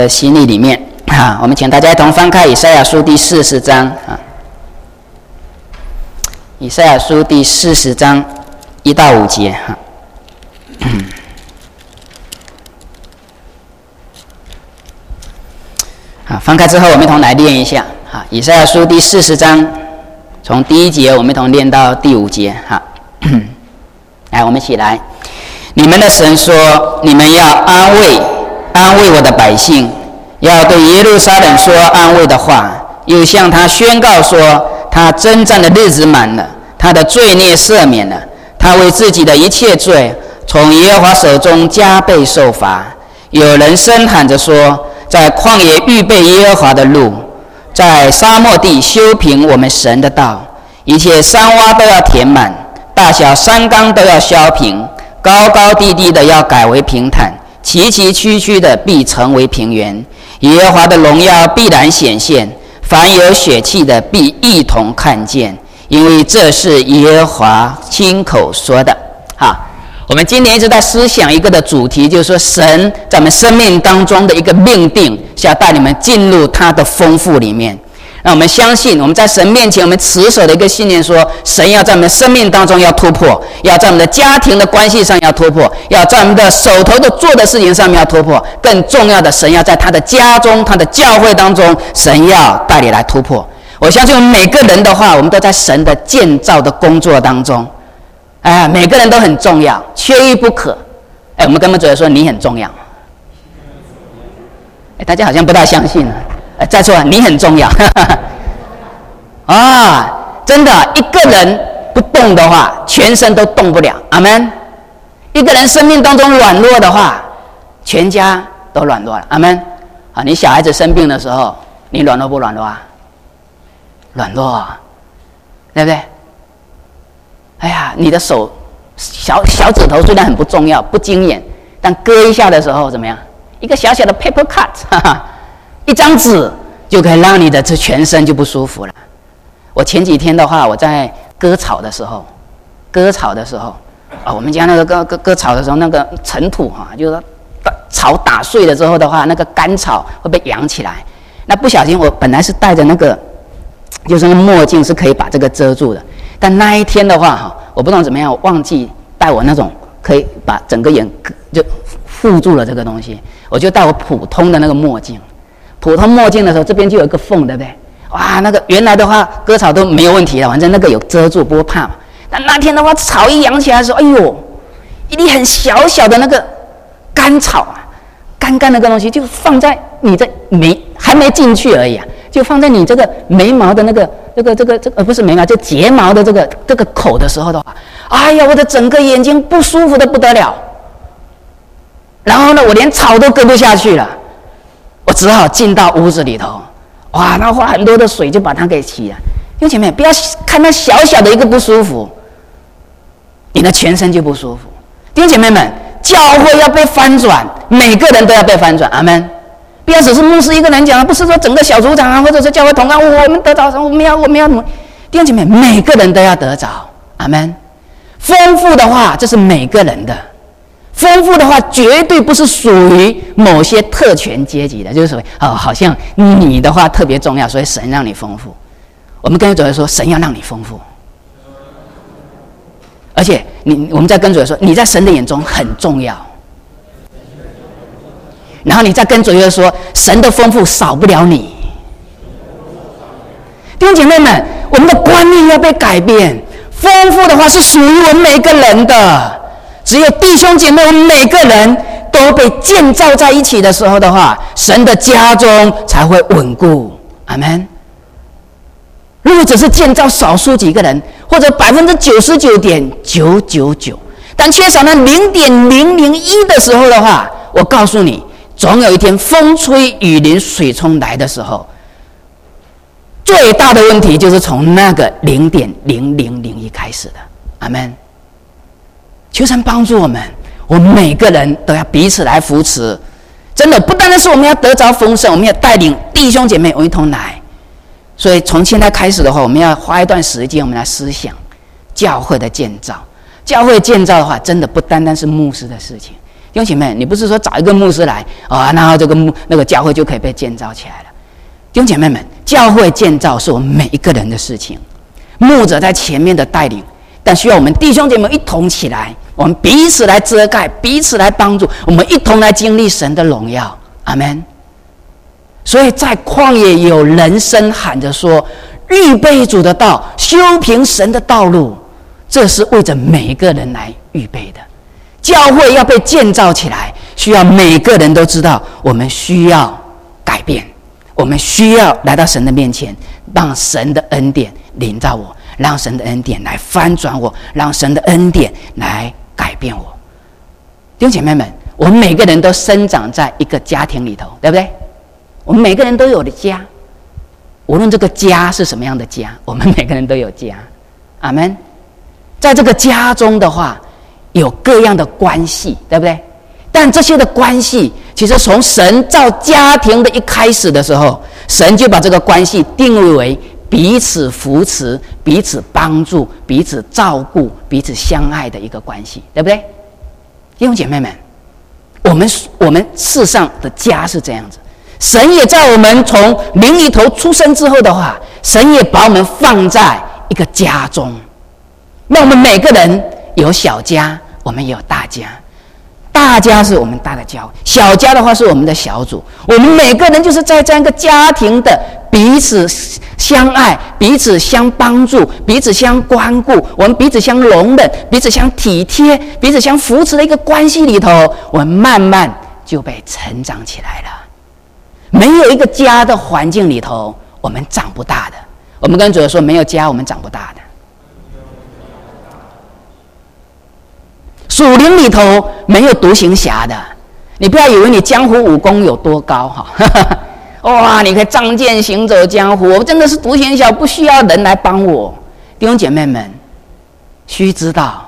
洗礼里面啊，我们请大家一同翻开以赛亚书第40章啊，以赛亚书第40章1到5节哈。好，翻开之后，我们一同来念一下啊，以赛亚书第40章，从第1节我们一同念到第5节哈。来，我们一起来。你们的神说：你们要安慰我的百姓，要对耶路撒冷说安慰的话，又向他宣告说，他征战的日子满了，他的罪孽赦免了，他为自己的一切罪从耶和华手中加倍受罚。有人声喊着说，在旷野预备耶和华的路，在沙漠地修平我们神的道，一切山洼都要填满，大小山冈都要削平，高高低低的要改为平坦，崎崎岖岖的必成为平原。耶和华的荣耀必然显现，凡有血气的必一同看见，因为这是耶和华亲口说的。好，我们今年一直在思想一个的主题，就是说神在我们生命当中的一个命定，是要带你们进入他的丰富里面。让我们相信，我们在神面前，我们持守的一个信念说，神要在我们生命当中要突破，要在我们的家庭的关系上要突破，要在我们的手头的做的事情上面要突破。更重要的，神要在他的家中、他的教会当中，神要带你来突破。我相信我们每个人的话，我们都在神的建造的工作当中。每个人都很重要，缺一不可。我们跟主耶稣说，你很重要。大家好像不大相信。再说，你很重要。真的，一个人不动的话，全身都动不了。阿们。一个人生命当中软弱的话，全家都软弱了。阿们。你小孩子生病的时候，你软弱不软弱啊？软弱，对不对？你的手小指头虽然很不重要、不经眼，但割一下的时候怎么样？一个小小的 paper cut， 一张纸就可以让你的这全身就不舒服了。我前几天的话，我在割草的时候，我们家那个割草的时候，那个尘土就是草打碎了之后的话，那个干草会被扬起来。那不小心，我本来是戴着那个，就是那个墨镜是可以把这个遮住的，但那一天的话我不知道怎么样，我忘记戴我那种可以把整个眼就护住了这个东西，我就戴我普通的那个墨镜。普通墨镜的时候，这边就有一个缝，对不对？哇，那个原来的话割草都没有问题了，反正那个有遮住，不会怕嘛。但那天的话，草一扬起来的时候，一粒很小小的那个干草干的那个东西，就放在你这还没进去而已就放在你这个眉毛的不是眉毛，就睫毛的这个口的时候的话，我的整个眼睛不舒服的不得了。然后呢，我连草都割不下去了。我只好进到屋子里头，然后花很多的水就把它给洗了。弟兄姐妹，不要看那小小的一个不舒服，你的全身就不舒服。弟兄姐妹们，教会要被翻转，每个人都要被翻转。阿们。不要只是牧师一个人讲，不是说整个小组长或者是教会同工，我们得着，我们要弟兄姐妹，每个人都要得着。阿们。丰富的话，这是每个人的。丰富的话，绝对不是属于某些特权阶级的，就是属于好像你的话特别重要，所以神让你丰富。我们跟主耶稣说，神要让你丰富，而且我们在跟主耶稣说，你在神的眼中很重要。然后你再跟主耶稣说，神的丰富少不了你。弟兄姐妹们，我们的观念要被改变。丰富的话是属于我们每个人的。只有弟兄姐妹，我们每个人都被建造在一起的时候的话，神的家中才会稳固。阿们。如果只是建造少数几个人，或者99.999%，但缺少那0.001的时候的话，我告诉你，总有一天风吹雨淋水冲来的时候，最大的问题就是从那个0.0001开始的。阿们。求神帮助我们每个人都要彼此来扶持。真的，不单单是我们要得着丰盛，我们要带领弟兄姐妹我们一同来。所以从现在开始的话，我们要花一段时间，我们来思想教会的建造。教会建造的话，真的不单单是牧师的事情， 兄姐妹，你不是说找一个牧师来啊，然后那个教会就可以被建造起来了？弟兄姐妹们，教会建造是我们每一个人的事情，牧者在前面的带领，但需要我们弟兄姐妹一同起来，我们彼此来遮盖，彼此来帮助，我们一同来经历神的荣耀。阿们。所以在旷野有人声喊着说：预备主的道，修平神的道路。这是为着每一个人来预备的。教会要被建造起来，需要每个人都知道，我们需要改变，我们需要来到神的面前，让神的恩典临到我，让神的恩典来翻转我，让神的恩典来改变我。弟兄姐妹们，我们每个人都生长在一个家庭里头，对不对？我们每个人都有的家，无论这个家是什么样的家，我们每个人都有家。阿们。在这个家中的话，有各样的关系，对不对？但这些的关系，其实从神造家庭的一开始的时候，神就把这个关系定位为彼此扶持、彼此帮助、彼此照顾、彼此相爱的一个关系，对不对？弟兄姐妹们，我们世上的家是这样子。神也在我们从灵里头出生之后的话，神也把我们放在一个家中。那我们每个人有小家，我们也有大家。大家是我们大的教会，小家的话是我们的小组。我们每个人就是在这样一个家庭的彼此相爱、彼此相帮助、彼此相关顾，我们彼此相容忍、彼此相体贴、彼此相扶持的一个关系里头，我们慢慢就被成长起来了。没有一个家的环境里头，我们长不大的。我们跟主说，没有家，我们长不大的。属灵里头没有独行侠的，你不要以为你江湖武功有多高哈，哇，你可以仗剑行走江湖，我真的是独行侠，不需要人来帮我。弟兄姐妹们，须知道，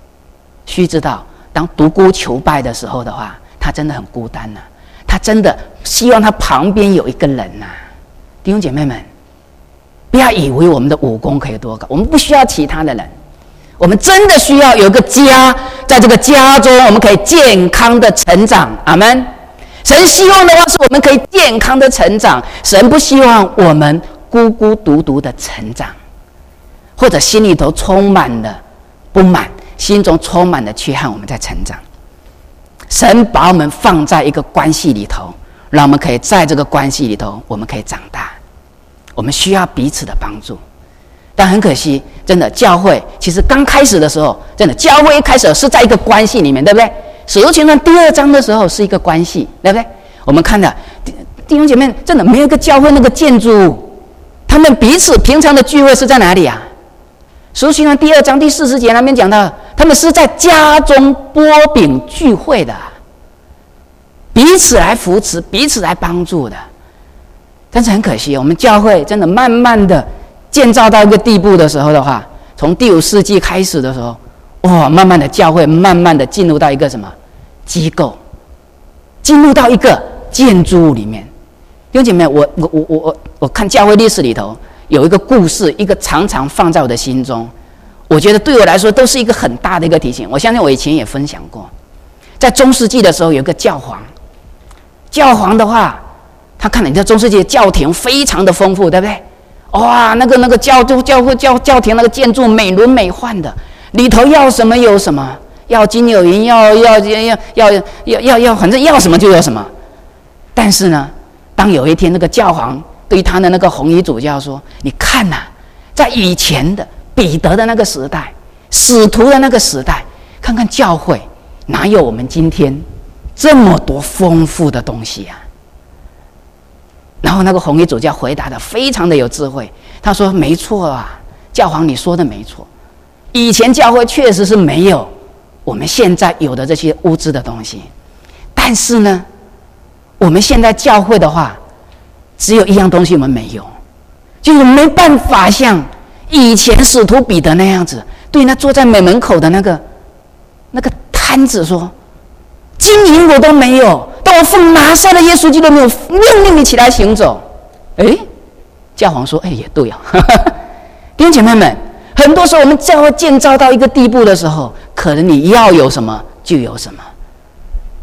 当独孤求败的时候的话，他真的很孤单呐，他真的希望他旁边有一个人呐。弟兄姐妹们，不要以为我们的武功可以多高，我们不需要其他的人。我们真的需要有一个家，在这个家中我们可以健康的成长。阿们。神希望的话是我们可以健康的成长，神不希望我们孤孤独独的成长，或者心里头充满了不满，心中充满了缺憾，我们在成长。神把我们放在一个关系里头，让我们可以在这个关系里头我们可以长大。我们需要彼此的帮助。但很可惜，真的教会其实刚开始的时候，真的教会一开始是在一个关系里面，对不对？使徒行传第2章的时候是一个关系，对不对？我们看到弟兄姐妹，真的没有一个教会那个建筑物，他们彼此平常的聚会是在哪里啊？使徒行传第2章第40节那边讲到，他们是在家中擘饼聚会的，彼此来扶持，彼此来帮助的。但是很可惜，我们教会真的慢慢的建造到一个地步的时候的话，从第5世纪开始的时候，哇，慢慢的教会慢慢的进入到一个什么机构，进入到一个建筑物里面。弟兄姐妹，我看教会历史里头有一个故事，一个常常放在我的心中，我觉得对我来说都是一个很大的一个提醒。我相信我以前也分享过，在中世纪的时候有一个教皇，教皇的话，他看了你在中世纪的教廷非常的丰富，对不对？哇，那个教廷那个建筑美轮美奂的，里头要什么有什么，要金有银，要，反正要什么就有什么。但是呢，当有一天那个教皇对他的那个红衣主教说：“你看呐，在以前的彼得的那个时代，使徒的那个时代，看看教会哪有我们今天这么多丰富的东西啊？”然后那个红衣主教回答的非常的有智慧，他说：“没错啊，教皇你说的没错，以前教会确实是没有我们现在有的这些物质的东西，但是呢，我们现在教会的话，只有一样东西我们没有，就是没办法像以前使徒彼得那样子，对那坐在门口的那个摊子说：金银我都没有，但我奉拿撒勒耶稣基督的名命令你起来行走。”教皇说：“也对啊。”弟兄姐妹们，很多时候我们教会建造到一个地步的时候，可能你要有什么就有什么。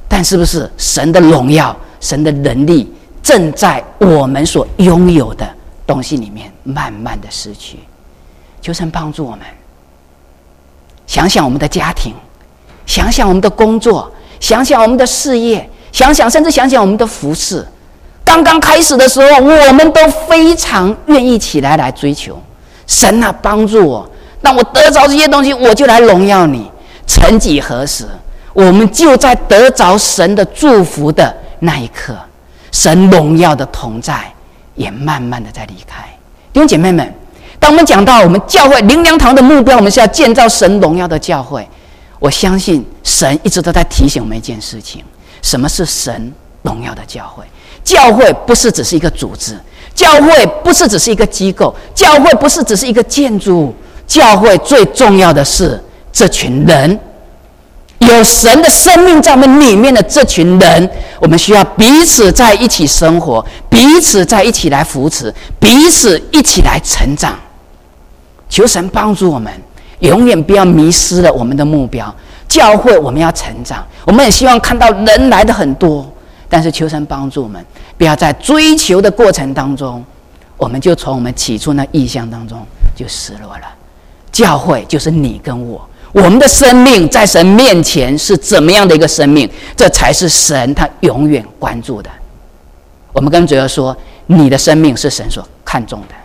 但是不是神的荣耀、神的能力正在我们所拥有的东西里面慢慢的失去？求神帮助我们，想想我们的家庭，想想我们的工作，想想我们的事业，甚至想想我们的服事。刚刚开始的时候，我们都非常愿意起来追求神啊，帮助我，让我得着这些东西，我就来荣耀你。曾几何时，我们就在得着神的祝福的那一刻，神荣耀的同在也慢慢的在离开。弟兄姐妹们，当我们讲到我们教会灵粮堂的目标，我们是要建造神荣耀的教会。我相信神一直都在提醒我们一件事情：什么是神荣耀的教会？教会不是只是一个组织，教会不是只是一个机构，教会不是只是一个建筑物，教会最重要的是这群人，有神的生命在我们里面的这群人，我们需要彼此在一起生活，彼此在一起来扶持，彼此一起来成长。求神帮助我们，永远不要迷失了我们的目标。教会我们要成长，我们也希望看到人来的很多，但是求神帮助我们，不要在追求的过程当中，我们就从我们起初那意象当中就失落了。教会就是你跟我，我们的生命在神面前是怎么样的一个生命，这才是神他永远关注的。我们跟主耶稣说，你的生命是神所看重的，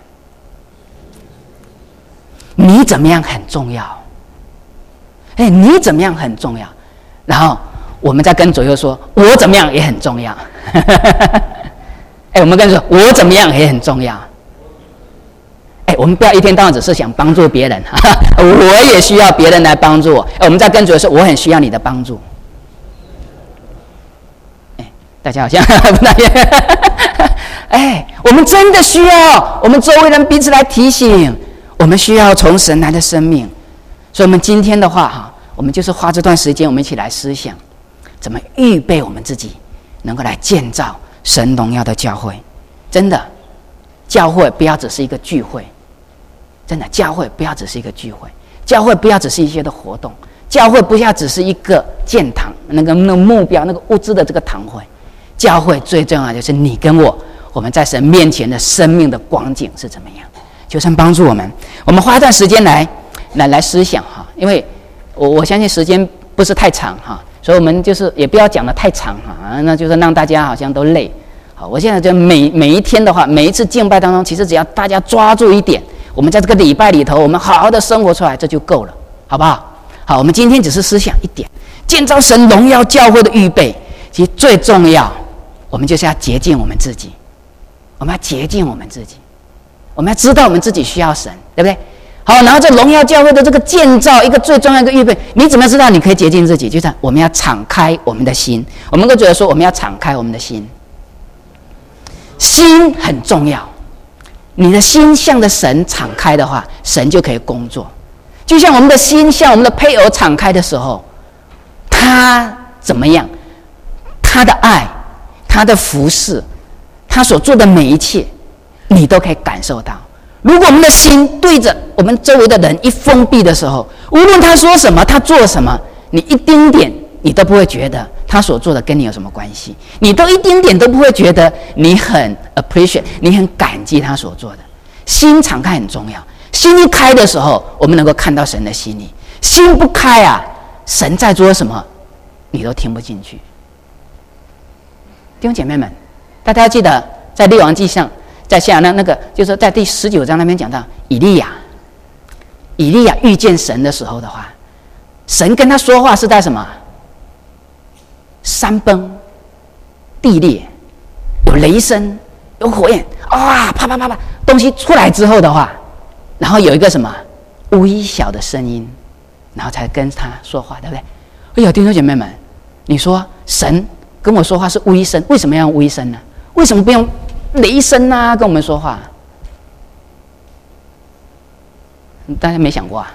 你怎么样很重要，你怎么样很重要，然后我们再跟主耶稣说，我怎么样也很重要。我们跟主说，我怎么样也很重要。我们不要一天到晚只是想帮助别人，我也需要别人来帮助我。我们在跟主说，我很需要你的帮助。大家好像不大愿。我们真的需要我们周围人彼此来提醒，我们需要从神来的生命。所以我们今天的话我们就是花这段时间，我们一起来思想怎么预备我们自己能够来建造神荣耀的教会。真的，教会不要只是一个聚会，真的，教会不要只是一个聚会，教会不要只是一些的活动，教会不要只是一个建堂那个目标那个物质的这个堂会。教会最重要的就是你跟我们在神面前的生命的光景是怎么样。求神帮助我们，我们花一段时间来思想因为我相信时间不是太长所以我们就是也不要讲得太长那就是让大家好像都累。好，我现在就每一天的话，每一次敬拜当中，其实只要大家抓住一点，我们在这个礼拜里头，我们好好的生活出来，这就够了，好不好？好，我们今天只是思想一点，建造神荣耀教会的预备，其实最重要，我们就是要洁净我们自己，我们要洁净我们自己，我们要知道我们自己需要神，对不对？好，然后这荣耀教会的这个建造，一个最重要的一个预备，你怎么知道你可以洁净自己？就是我们要敞开我们的心。我们都觉得说，我们要敞开我们的心，心很重要。你的心向着神敞开的话，神就可以工作。就像我们的心向我们的配偶敞开的时候，他怎么样？他的爱，他的服侍，他所做的每一切，你都可以感受到。如果我们的心对着我们周围的人一封闭的时候，无论他说什么，他做什么，你一丁点你都不会觉得他所做的跟你有什么关系，你都一丁点都不会觉得你很 appreciate， 你很感激他所做的。心敞开很重要，心一开的时候，我们能够看到神的心意。心不开神在做什么，你都听不进去。弟兄姐妹们，大家要记得，在列王记上，在下那个就是在第19章那边讲到以利亚遇见神的时候的话，神跟他说话是在什么？山崩地裂，有雷声，有火焰，啪啪啪啪，东西出来之后的话，然后有一个什么微小的声音，然后才跟他说话，对不对？弟兄姐妹们，你说神跟我说话是微声，为什么要用微声呢？为什么不用雷声跟我们说话？大家没想过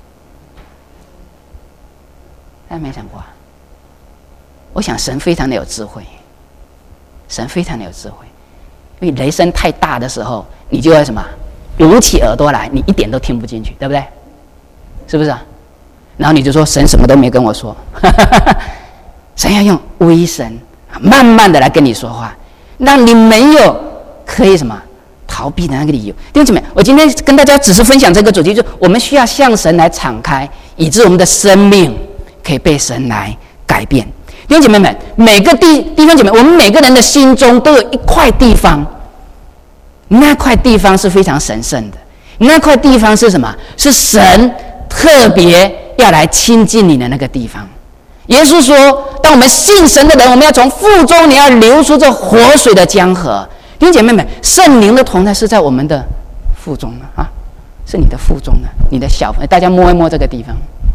大家没想过我想神非常的有智慧，神非常的有智慧，因为雷声太大的时候，你就会什么捂起耳朵来，你一点都听不进去，对不对？是不是然后你就说神什么都没跟我说神要用威神慢慢的来跟你说话，让你没有可以什么逃避的那个理由。弟兄姐妹，我今天跟大家只是分享这个主题，就是我们需要向神来敞开，以致我们的生命可以被神来改变。弟兄姐妹们，每个弟兄姐妹，我们每个人的心中都有一块地方，那块地方是非常神圣的，那块地方是什么？是神特别要来亲近你的那个地方。耶稣说，当我们信神的人，我们要从腹中你要流出这活水的江河。弟兄姐妹们，圣灵的同在是在我们的腹中的啊，是你的腹中的，你的小，大家摸一摸这个地方，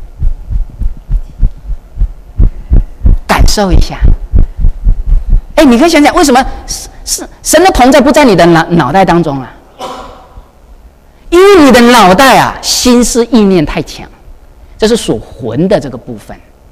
感受一下。你可以想想，为什么神的同在不在你的脑袋当中啊？因为你的脑袋啊，心思意念太强，这是属魂的这个部分。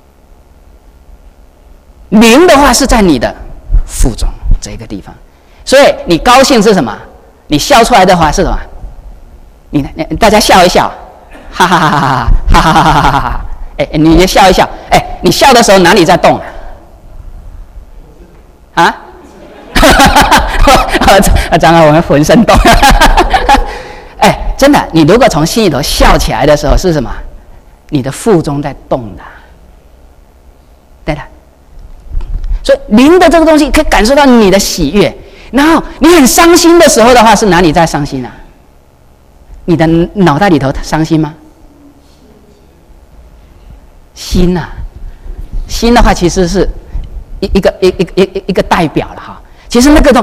灵的话是在你的腹中这个地方，所以你高兴是什么？你笑出来的话是什么？你大家笑一笑，哈哈哈哈哈哈哈哈哈哈！你也笑一笑，你笑的时候哪里在动啊？当然我们浑身动。真的，你如果从心里头笑起来的时候是什么？你的腹中在动的，对的。所以灵的这个东西可以感受到你的喜悦，然后你很伤心的时候的话，是哪里在伤心啊？你的脑袋里头伤心吗？心啊，心的话其实是一个代表了哈。其实那个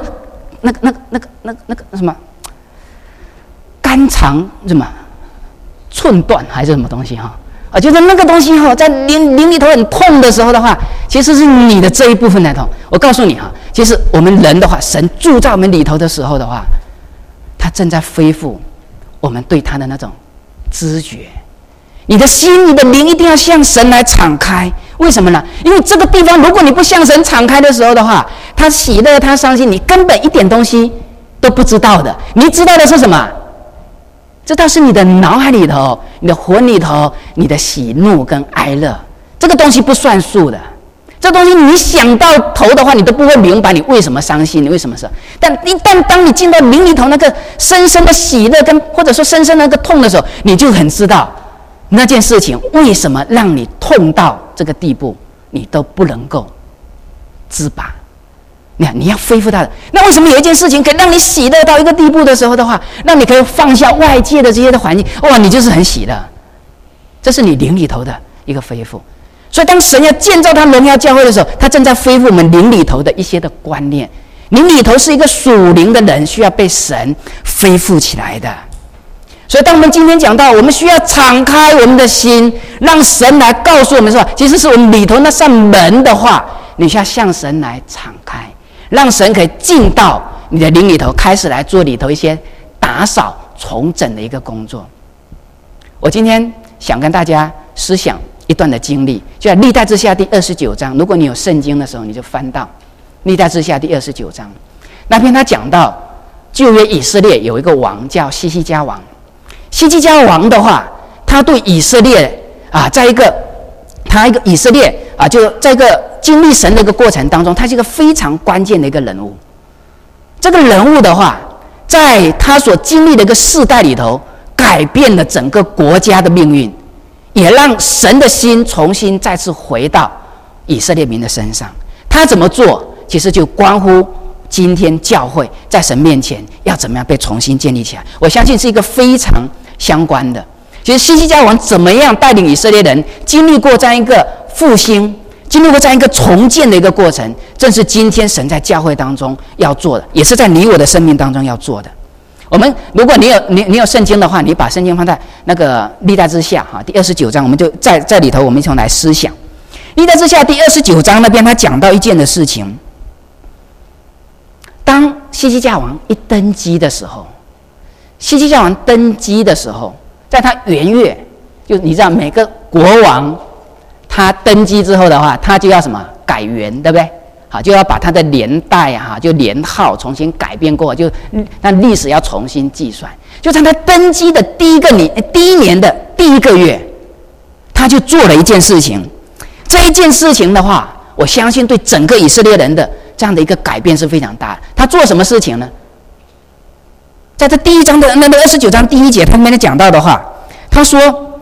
什么肝肠什么寸断还是什么东西哈？就是那个东西哈，在灵里头很痛的时候的话，其实是你的这一部分在痛。我告诉你哈，其实我们人的话，神住在我们里头的时候的话，他正在恢复我们对他的那种知觉。你的心、你的灵一定要向神来敞开。为什么呢？因为这个地方，如果你不向神敞开的时候的话，他喜乐、他伤心，你根本一点东西都不知道的。你知道的是什么？知道是你的脑海里头、你的魂里头、你的喜怒跟哀乐，这个东西不算数的。这东西你想到头的话，你都不会明白你为什么伤心，你为什么是。但一旦当你进到灵里头那个深深的喜乐跟或者说深深的那个痛的时候，你就很知道那件事情为什么让你痛到这个地步，你都不能够自拔。你要恢复它的。那为什么有一件事情可以让你喜乐到一个地步的时候的话，让你可以放下外界的这些的环境，哇，你就是很喜乐。这是你灵里头的一个恢复。所以当神要建造他荣耀教会的时候，他正在恢复我们灵里头的一些的观念。灵里头是一个属灵的人，需要被神恢复起来的。所以当我们今天讲到我们需要敞开我们的心，让神来告诉我们说，其实是我们里头那扇门的话，你需要向神来敞开，让神可以进到你的灵里头，开始来做里头一些打扫重整的一个工作。我今天想跟大家思想一段的经历，就在历代志下第29章。如果你有圣经的时候，你就翻到历代志下第29章，那篇他讲到旧约以色列有一个王叫西西家王。西西家王的话，他对以色列在一个以色列就在一个经历神的一个过程当中，他是一个非常关键的一个人物。这个人物的话，在他所经历的一个世代里头，改变了整个国家的命运，也让神的心重新再次回到以色列民的身上。他怎么做，其实就关乎今天教会在神面前要怎么样被重新建立起来。我相信是一个非常相关的。其实西西家王怎么样带领以色列人经历过这样一个复兴，经历过这样一个重建的一个过程，正是今天神在教会当中要做的，也是在你我的生命当中要做的。我们如果你有圣经的话，你把圣经放在那个历代志下第29章，我们就在里头我们一同来思想。历代志下第29章那边他讲到一件的事情，当西西家王一登基的时候，在他元月，就你知道每个国王他登基之后的话，他就要什么改元，对不对？好，就要把他的年代就年号重新改变过，就那历史要重新计算。就在他登基的第一年的第一个月，他就做了一件事情。这一件事情的话， 我相信对整个以色列人的这样的一个改变是非常大的。他做什么事情呢？在这第1章的那个29章第1节，他们讲到的话，他说，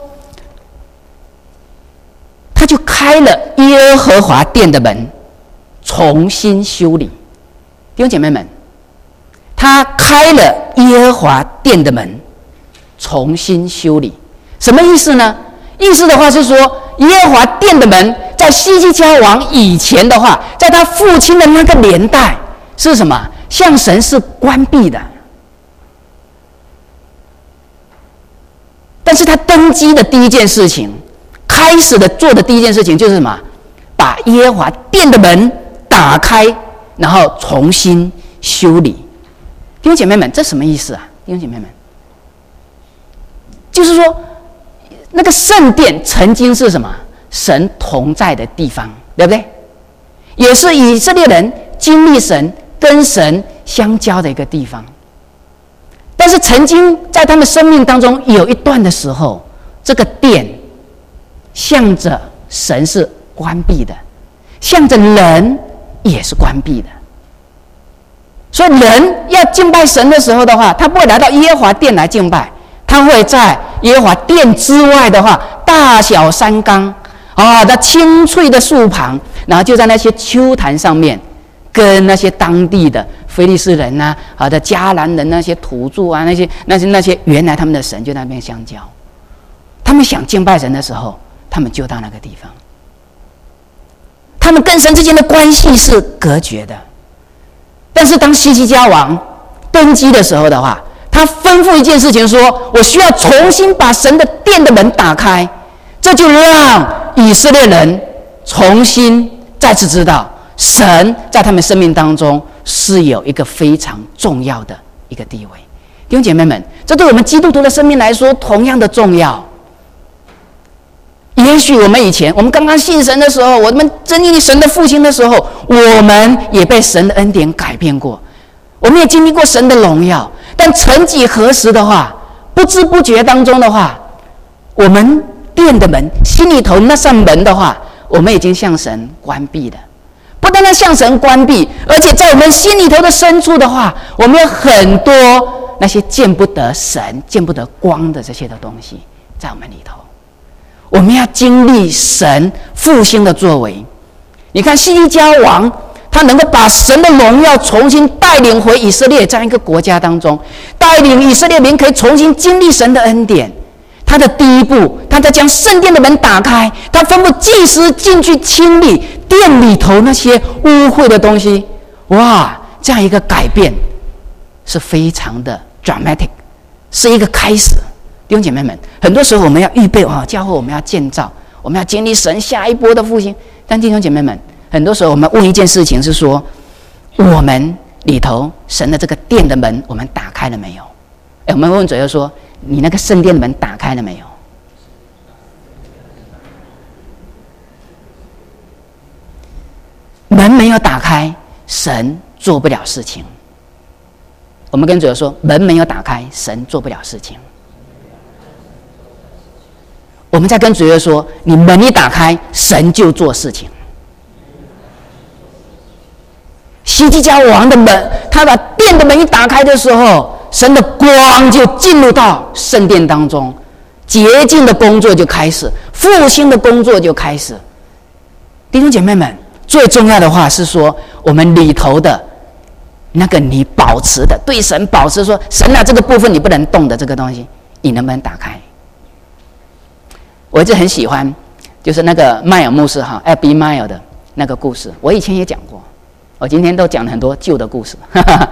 他就开了耶和华殿的门，重新修理。弟兄姐妹们，他开了耶和华殿的门，重新修理，什么意思呢？意思的话是说，耶和华殿的门在希西家王以前的话，在他父亲的那个年代是什么？向神是关闭的。但是他登基的第一件事情，开始的做的第一件事情就是什么？把耶和华殿的门打开，然后重新修理。弟兄姐妹们，这什么意思啊？弟兄姐妹们，就是说，那个圣殿曾经是什么？神同在的地方，对不对？也是以色列人经历神、跟神相交的一个地方。但是曾经在他们生命当中有一段的时候，这个殿向着神是关闭的，向着人也是关闭的。所以人要敬拜神的时候的话，他不会来到耶和华殿来敬拜，他会在耶和华殿之外的话，大小山冈那青翠的树旁，然后就在那些丘坛上面，跟那些当地的非利士人的迦南人那些土著啊，那些原来他们的神就在那边相交。他们想敬拜神的时候，他们就到那个地方。他们跟神之间的关系是隔绝的。但是当希西家王登基的时候的话，他吩咐一件事情说，我需要重新把神的殿的门打开，这就让以色列人重新再次知道神在他们生命当中是有一个非常重要的一个地位。弟兄姐妹们，这对我们基督徒的生命来说同样的重要。也许我们以前，我们刚刚信神的时候，我们经历神的复兴的时候，我们也被神的恩典改变过，我们也经历过神的荣耀。但曾几何时的话，不知不觉当中的话，我们殿的门，心里头那扇门的话，我们已经向神关闭了。不单单向神关闭，而且在我们心里头的深处的话，我们有很多那些见不得神、见不得光的这些的东西在我们里头。我们要经历神复兴的作为。你看希西家王，他能够把神的荣耀重新带领回以色列这样一个国家当中，带领以色列民可以重新经历神的恩典。他的第一步，他在将圣殿的门打开，他吩咐祭司进去清理殿里头那些污秽的东西。哇，这样一个改变是非常的 dramatic， 是一个开始。弟兄姐妹们，很多时候我们要预备教会我们要建造，我们要经历神下一波的复兴。但弟兄姐妹们，很多时候我们问一件事情是说，我们里头神的这个殿的门我们打开了没有？我们问左右说，你那个圣殿的门打开了没有？门没有打开，神做不了事情。我们跟左右说，门没有打开，神做不了事情。我们再跟主耶稣说，你门一打开，神就做事情。希西家王的门，他把殿的门一打开的时候，神的光就进入到圣殿当中，洁净的工作就开始，复兴的工作就开始。弟兄姐妹们，最重要的话是说，我们里头的那个你保持的，对神保持说，神啊，这个部分你不能动的这个东西，你能不能打开？我一直很喜欢，就是那个迈尔牧师Abby Meyer 的那个故事，我以前也讲过，我今天都讲了很多旧的故事。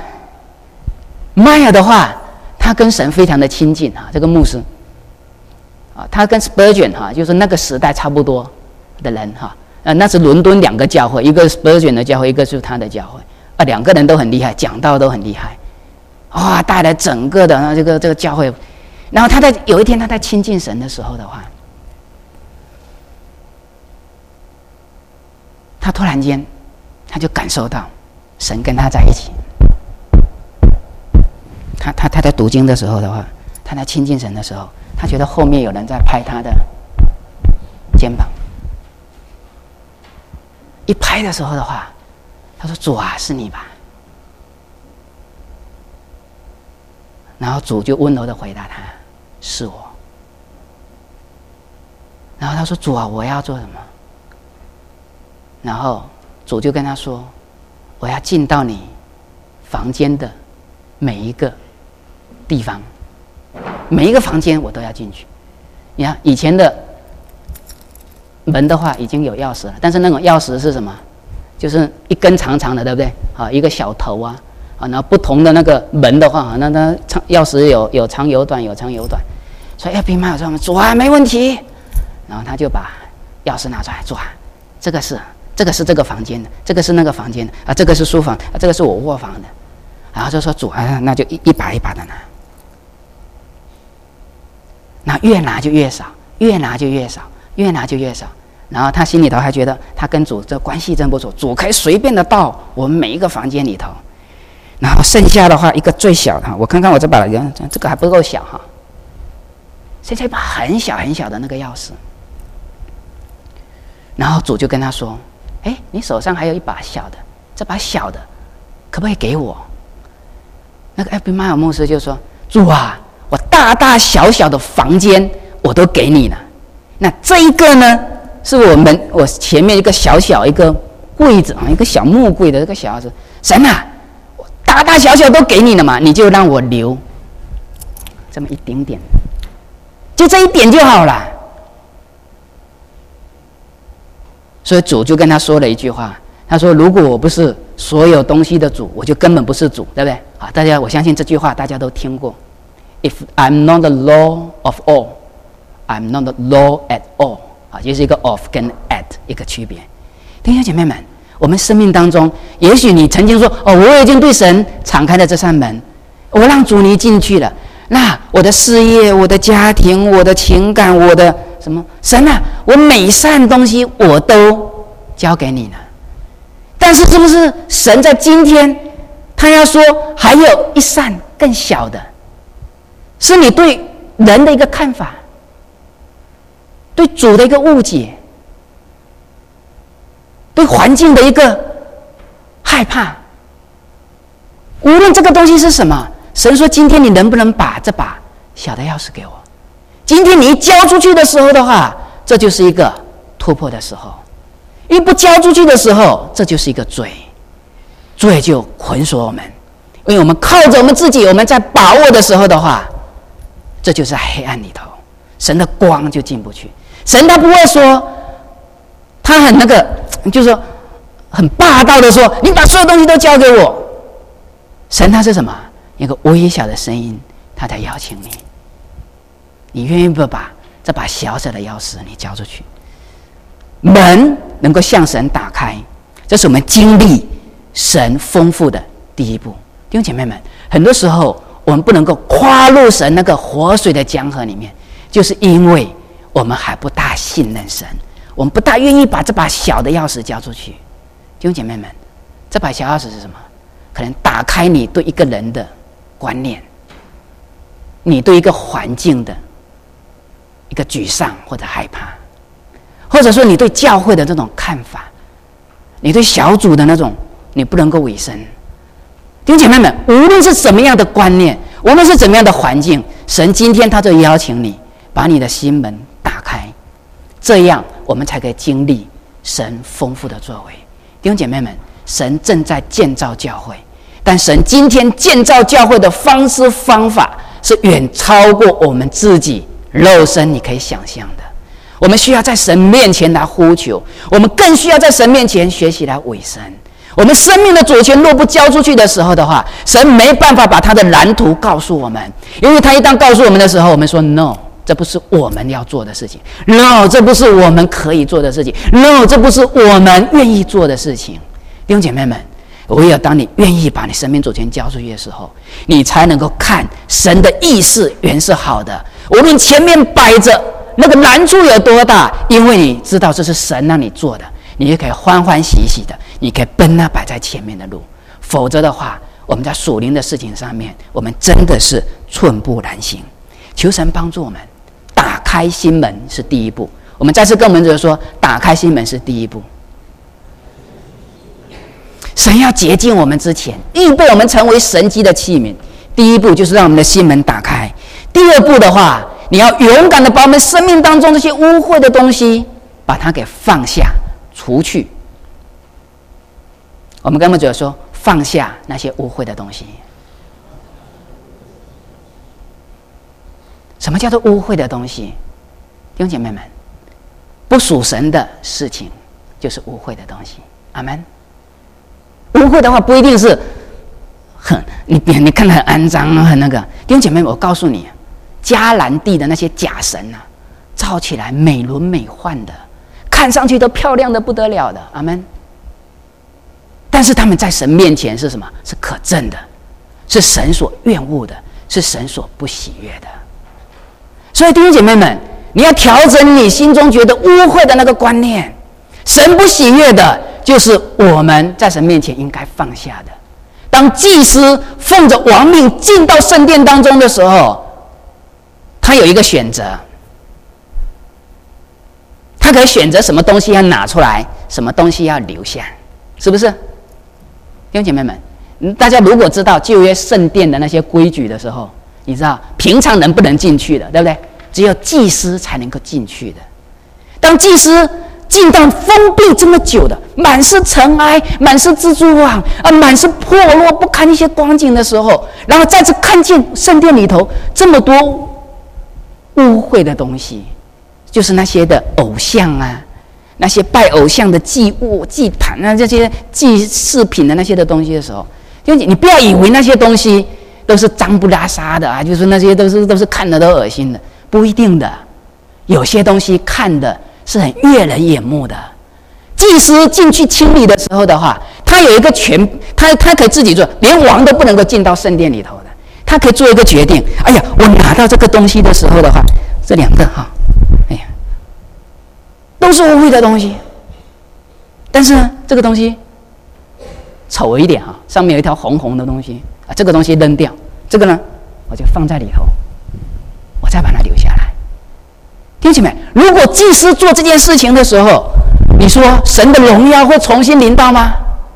迈尔的话，他跟神非常的亲近这个牧师他跟 Spurgeon 就是那个时代差不多的人那是伦敦两个教会，一个 Spurgeon 的教会，一个是他的教会两个人都很厉害，讲道都很厉害带来整个的这个教会。然后有一天他在亲近神的时候的话，他突然间他就感受到神跟他在一起。他在读经的时候的话，他在亲近神的时候，他觉得后面有人在拍他的肩膀。 一拍的时候的话，他说：“主啊，是你吧？”然后主就温柔的回答他：“是我。”然后他说：“主啊，我要做什么？”然后主就跟他说：“我要进到你房间的每一个地方，每一个房间我都要进去。你看以前的门的话已经有钥匙了，但是那种钥匙是什么？就是一根长长的，对不对？啊，一个小头啊，然后不同的那个门的话，那钥匙有长有短，有长有短。所以FBI妈说：“主啊，没问题。”然后他就把钥匙拿出来，主啊，这个是这个房间的，这个是那个房间的啊，这个是书房啊，这个是我卧房的。然后就说：“主啊，那就一把一把的拿。”那越拿就越少，越拿就越少，越拿就越少。然后他心里头还觉得他跟主这关系真不错，主可以随便的到我们每一个房间里头。然后剩下的话，一个最小的，我看看我这把这个还不够小哈，剩下一把很小很小的那个钥匙。然后主就跟他说：“哎，你手上还有一把小的，这把小的可不可以给我？”那个FBI马尔牧师就说：“主啊，我大大小小的房间我都给你了，那这一个呢，是我前面一个小小一个柜子啊，一个小木柜的这个小钥匙。神啊，我大大小小都给你了嘛，你就让我留这么一丁点，就这一点就好了。”所以主就跟他说了一句话，他说：“如果我不是所有东西的主，我就根本不是主，对不对？”啊，大家，我相信这句话大家都听过。If I'm not the law of all, I'm not the law at all。啊，就是一个 of 跟 at 一个区别。弟兄姐妹们，我们生命当中，也许你曾经说：“哦，我已经对神敞开了这扇门，我让主你进去了。那我的事业、我的家庭、我的情感、我的什么神啊，我每一扇东西我都交给你了。”但是是不是神在今天他要说还有一扇更小的，是你对人的一个看法，对主的一个误解，对环境的一个害怕。无论这个东西是什么，神说今天你能不能把这把小的钥匙给我？今天你一交出去的时候的话，这就是一个突破的时候。一不交出去的时候，这就是一个罪，罪就捆锁我们。因为我们靠着我们自己，我们在把握的时候的话，这就是黑暗里头，神的光就进不去。神他不会说，他很那个，就是说很霸道的说，你把所有东西都交给我。神他是什么？一个微小的声音，他在邀请你，你愿意不把这把小小的钥匙你交出去？门能够向神打开，这是我们经历神丰富的第一步。弟兄姐妹们，很多时候我们不能够跨入神那个活水的江河里面，就是因为我们还不大信任神，我们不大愿意把这把小的钥匙交出去。弟兄姐妹们，这把小钥匙是什么？可能打开你对一个人的观念，你对一个环境的一个沮丧或者害怕，或者说你对教会的这种看法，你对小组的那种你不能够委身。弟兄姐妹们，无论是怎么样的观念，无论是怎么样的环境，神今天他就邀请你把你的心门打开，这样我们才可以经历神丰富的作为。弟兄姐妹们，神正在建造教会，但神今天建造教会的方式方法是远超过我们自己肉身你可以想象的。我们需要在神面前来呼求，我们更需要在神面前学习来委身。我们生命的主权若不交出去的时候的话，神没办法把他的蓝图告诉我们，因为他一旦告诉我们的时候，我们说 no， 这不是我们要做的事情， no， 这不是我们可以做的事情， no， 这不是我们愿意做的事情。弟兄姐妹们，唯有当你愿意把你生命主权交出去的时候，你才能够看神的意思原是好的，无论前面摆着那个难处有多大，因为你知道这是神让你做的，你就可以欢欢喜喜的，你可以奔那摆在前面的路。否则的话，我们在属灵的事情上面，我们真的是寸步难行。求神帮助我们，打开心门是第一步。我们再次跟我们说，打开心门是第一步。 神要洁净我们之前，预备我们成为神迹的器皿。第一步就是让我们的心门打开。第二步的话，你要勇敢的把我们生命当中这些污秽的东西，把它给放下、除去。我们跟牧者说，放下那些污秽的东西。什么叫做污秽的东西？弟兄姐妹们，不属神的事情就是污秽的东西。阿们。污秽的话不一定是你看得很肮脏很那个。弟兄姐妹，我告诉你，迦南地的那些假神啊，造起来美轮美奂的，看上去都漂亮的不得了的。阿们。但是他们在神面前是什么？是可憎的，是神所厌恶的，是神所不喜悦的。所以弟兄姐妹们，你要调整你心中觉得污秽的那个观念。神不喜悦的，就是我们在神面前应该放下的。当祭司奉着王命进到圣殿当中的时候，他有一个选择，他可以选择什么东西要拿出来，什么东西要留下，是不是？弟兄姐妹们，大家如果知道旧约圣殿的那些规矩的时候，你知道平常人不能进去的，对不对？只有祭司才能够进去的。当祭司进到封闭这么久的、满是尘埃、满是蜘蛛网满是破落不堪一些光景的时候，然后再次看见圣殿里头这么多污秽的东西，就是那些的偶像啊，那些拜偶像的祭物、祭坛啊，这些祭祀品的那些的东西的时候，就你不要以为那些东西都是脏不拉撒的啊，就是那些都是看的都恶心的，不一定的。有些东西看的是很悦人眼目的。祭司进去清理的时候的话，他有一个他可以自己做，连王都不能够进到圣殿里头的。他可以做一个决定，哎呀，我拿到这个东西的时候的话，这两个哈，哎呀，都是污秽的东西。但是呢，这个东西丑一点哈，上面有一条红红的东西啊，这个东西扔掉，这个呢，我就放在里头，我再把它留下来。弟兄姐妹，如果祭司做这件事情的时候，你说神的荣耀会重新临到吗？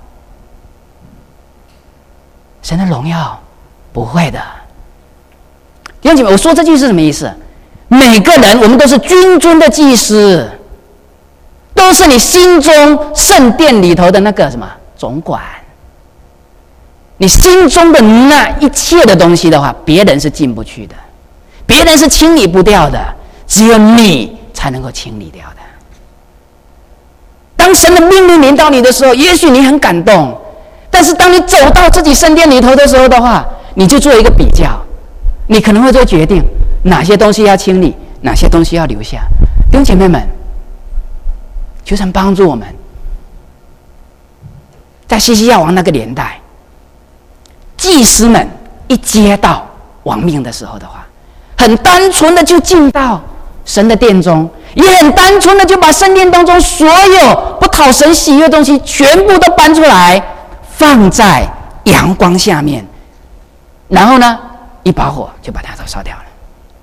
神的荣耀不会的。弟兄姐妹，我说这句是什么意思？每个人我们都是君尊的祭司，都是你心中圣殿里头的那个什么总管。你心中的那一切的东西的话，别人是进不去的，别人是清理不掉的，只有你才能够清理掉的。当神的命令临到你的时候，也许你很感动，但是当你走到自己圣殿里头的时候的话，你就做一个比较，你可能会做决定，哪些东西要清理，哪些东西要留下。弟兄姐妹们，求神帮助我们。在西西亚王那个年代，祭司们一接到王命的时候的话，很单纯的就进到神的殿中，也很单纯的就把圣殿当中所有不讨神喜悦的东西全部都搬出来，放在阳光下面，然后呢，一把火就把它都烧掉了，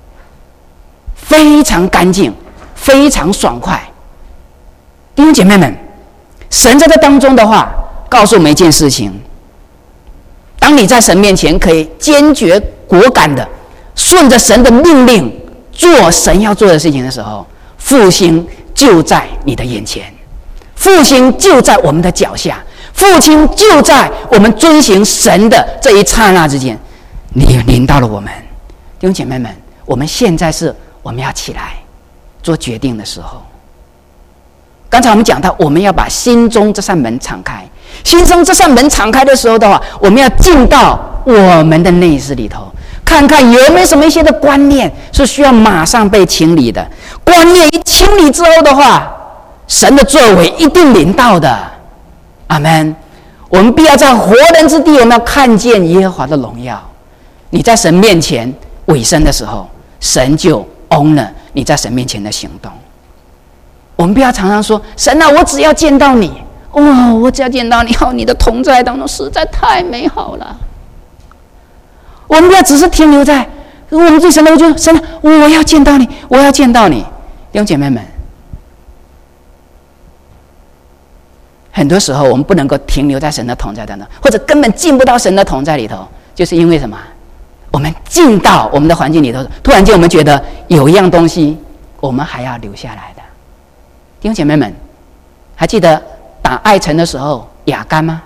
非常干净，非常爽快。弟兄姐妹们，神在这当中的话，告诉我们一件事情：当你在神面前可以坚决果敢的顺着神的命令做神要做的事情的时候，复兴就在你的眼前，复兴就在我们的脚下，复兴就在我们遵行神的这一刹那之间，你临到了我们。弟兄姐妹们，我们现在是我们要起来做决定的时候。刚才我们讲到，我们要把心中这扇门敞开，心中这扇门敞开的时候的话，我们要进到我们的内室里头，看看有没有什么一些的观念是需要马上被清理的。观念一清理之后的话，神的作为一定临到的。阿们。我们必要在活人之地，我们要看见耶和华的荣耀。你在神面前委身的时候，神就 own 了你在神面前的行动。我们不要常常说，神啊，我只要见到你，我只要见到你，你的同在当中实在太美好了。我们不要只是停留在我们对神的就神啊，我要见到你，我要见到你。弟兄姐妹们， 很多时候我们不能够停留在神的同在当中，或者根本进不到神的同在里头，就是因为什么？我们进到我们的环境里头，突然间我们觉得有一样东西我们还要留下来的。弟兄姐妹们，还记得打爱城的时候亚干吗？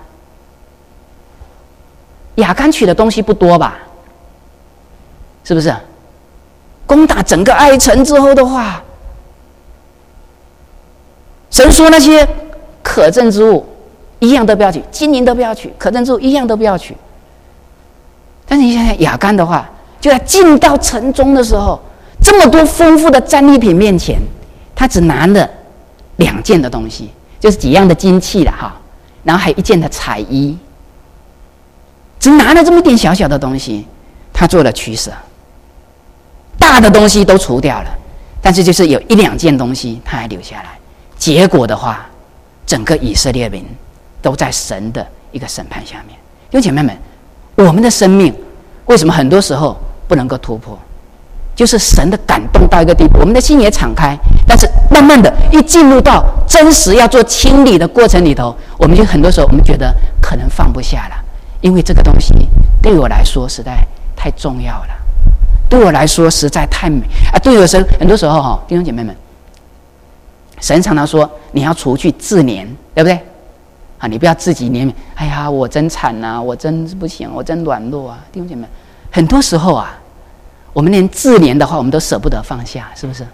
亚干取的东西不多吧？是不是？攻打整个爱城之后的话，神说那些可憎之物一样都不要取，金银都不要取，可憎之物一样都不要取。但是你想想亚干的话，就在进到城中的时候，这么多丰富的战利品面前，他只拿了2件的东西，就是几样的金器了哈，然后还有1件的彩衣，只拿了这么一点小小的东西，他做了取舍，大的东西都除掉了，但是就是有1、2件东西他还留下来。结果的话，整个以色列民都在神的一个审判下面。弟兄姐妹们，我们的生命为什么很多时候不能够突破？就是神的感动到一个地步，我们的心也敞开，但是慢慢的一进入到真实要做清理的过程里头，我们就很多时候我们觉得可能放不下了，因为这个东西对我来说实在太重要了，对我来说实在太美啊！对我很多时候哈，弟兄姐妹们，神常常说你要除去自怜，对不对？啊，你不要自己怜悯，哎呀，我真惨啊，我真不行，我真软弱啊！弟兄姐妹，很多时候啊，我们连自怜的话，我们都舍不得放下，是不是？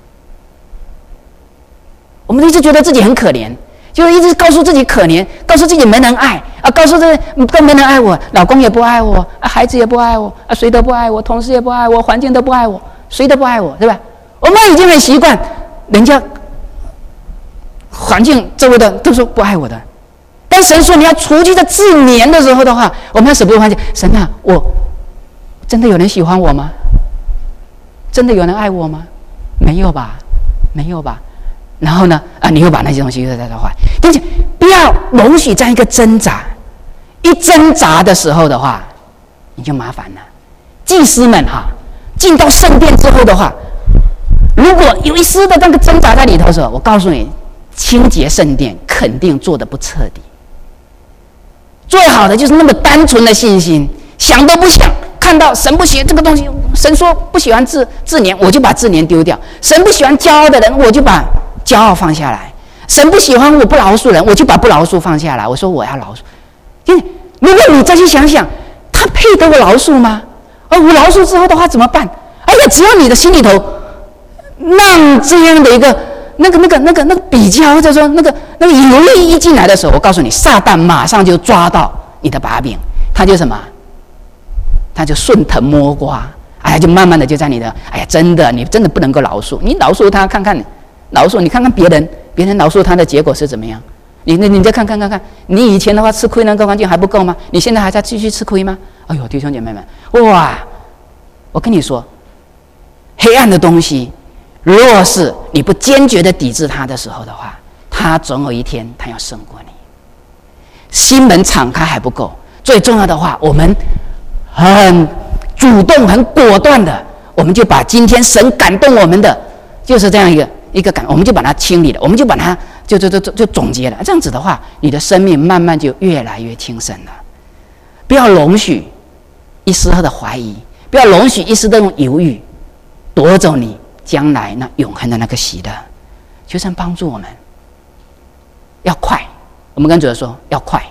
我们一直觉得自己很可怜，就一直告诉自己可怜，告诉自己没人爱啊，告诉自己更没人爱我，老公也不爱我啊，孩子也不爱我啊，谁都不爱我，同事也不爱我，环境都不爱我，谁都不爱我，对吧？我们已经很习惯，人家环境周围的都说不爱我的。当神说你要除去这自怜的时候的话，我们要舍不得放下。神啊，我真的有人喜欢我吗？真的有人爱我吗？没有吧，没有吧。然后呢，你又把那些东西又在这坏，并且不要容许这样一个挣扎。一挣扎的时候的话，你就麻烦了。祭司们哈，进到圣殿之后的话，如果有一丝的那个挣扎在里头的时候，我告诉你，清洁圣殿肯定做得不彻底。最好的就是那么单纯的信心，想都不想，看到神不喜欢这个东西，神说不喜欢自怜，我就把自怜丢掉；神不喜欢骄傲的人，我就把骄傲放下来；神不喜欢我不饶恕人，我就把不饶恕放下来。我说我要饶恕。因为如果你再去想想，他配得我饶恕吗？我饶恕之后的话怎么办？哎呀，只要你的心里头让这样的一个那个比较，或者说那个犹豫一进来的时候，我告诉你，撒旦马上就抓到你的把柄，他就什么？他就顺藤摸瓜，哎呀，就慢慢的就在你的，哎呀，真的，你真的不能够饶恕，你饶恕他看看，饶恕你看看别人饶恕他的结果是怎么样？你再看，你以前的话吃亏那个环境还不够吗？你现在还在继续吃亏吗？哎呦，弟兄姐妹们，哇！我跟你说，黑暗的东西，若是你不坚决的抵制它的时候的话，它总有一天它要胜过你。心门敞开还不够，最重要的话，我们很主动、很果断的，我们就把今天神感动我们的，就是这样一个感，我们就把它清理了，我们就把它就总结了。这样子的话，你的生命慢慢就越来越轻省了。不要容许一丝的怀疑，不要容许一丝的犹豫，夺走你将来那永恒的那个喜乐。求神帮助我们，要快。我们跟主说要快，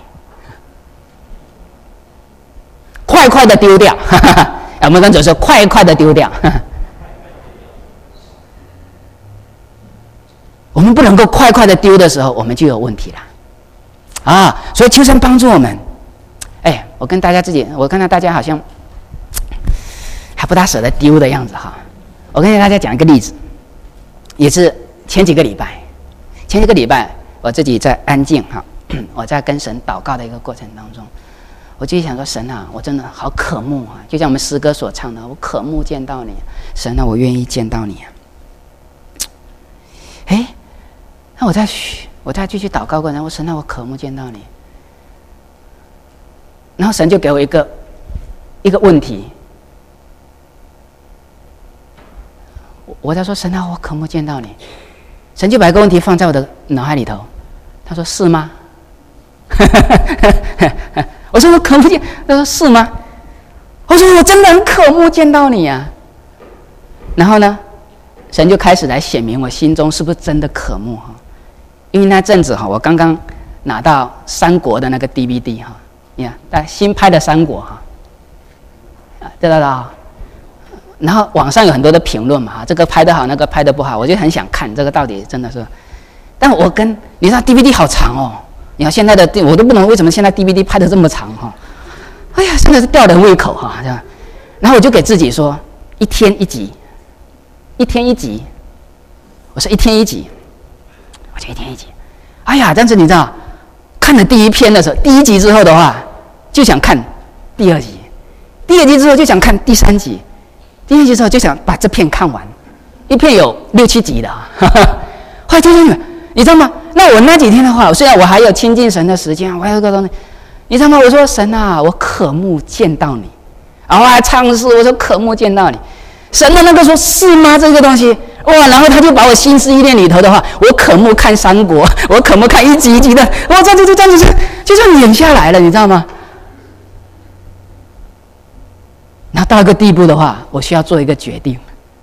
快的丢掉。我们跟主说快的丢掉。我们不能够快的丢的时候，我们就有问题了啊！所以求神帮助我们。哎，我看到大家好像还不大舍得丢的样子哈。我跟大家讲一个例子，也是前几个礼拜我自己在安静哈，我在跟神祷告的一个过程当中，我就想说，神啊，我真的好渴慕啊，就像我们诗歌所唱的，我渴慕见到你，神啊，我愿意见到你啊。哎，那我再继续祷告过，然后神啊，我渴慕见到你。然后神就给我一个问题，我在说，神啊，我渴慕见到你。神就把一个问题放在我的脑海里头，他说是吗？ 我说我渴慕见，他说是吗？我说我真的很渴慕见到你啊。然后呢，神就开始来显明我心中是不是真的渴慕哈。因为那阵子哈，我刚刚拿到三国的那个 DVD 哈，你看，新拍的三国哈，知道的。然后网上有很多的评论嘛，这个拍得好，那个拍得不好，我就很想看这个到底真的是。但我你知道 DVD 好长哦，你看现在的我都不懂为什么现在 DVD 拍得这么长哈，哎呀，真的是吊人胃口哈，这样。然后我就给自己说，一天一集，一天一集，我说一天一集。我就一天一集，哎呀！但是你知道，看了第一篇的时候，第一集之后的话，就想看第二集；第二集之后就想看第三集；第三集之后就想把这片看完。一片有6、7集的，后来你知道吗？那我那几天的话，虽然我还有亲近神的时间，我还有一个东西，你知道吗？我说神啊，我渴慕见到你，然后还唱诗，我说渴慕见到你。神的那个说是吗？这个东西。哇！然后他就把我心思意念里头的话，我渴慕看三国，我渴慕看一集一集的，哇！这样子就这样演下来了，你知道吗？然后到一个地步的话，我需要做一个决定，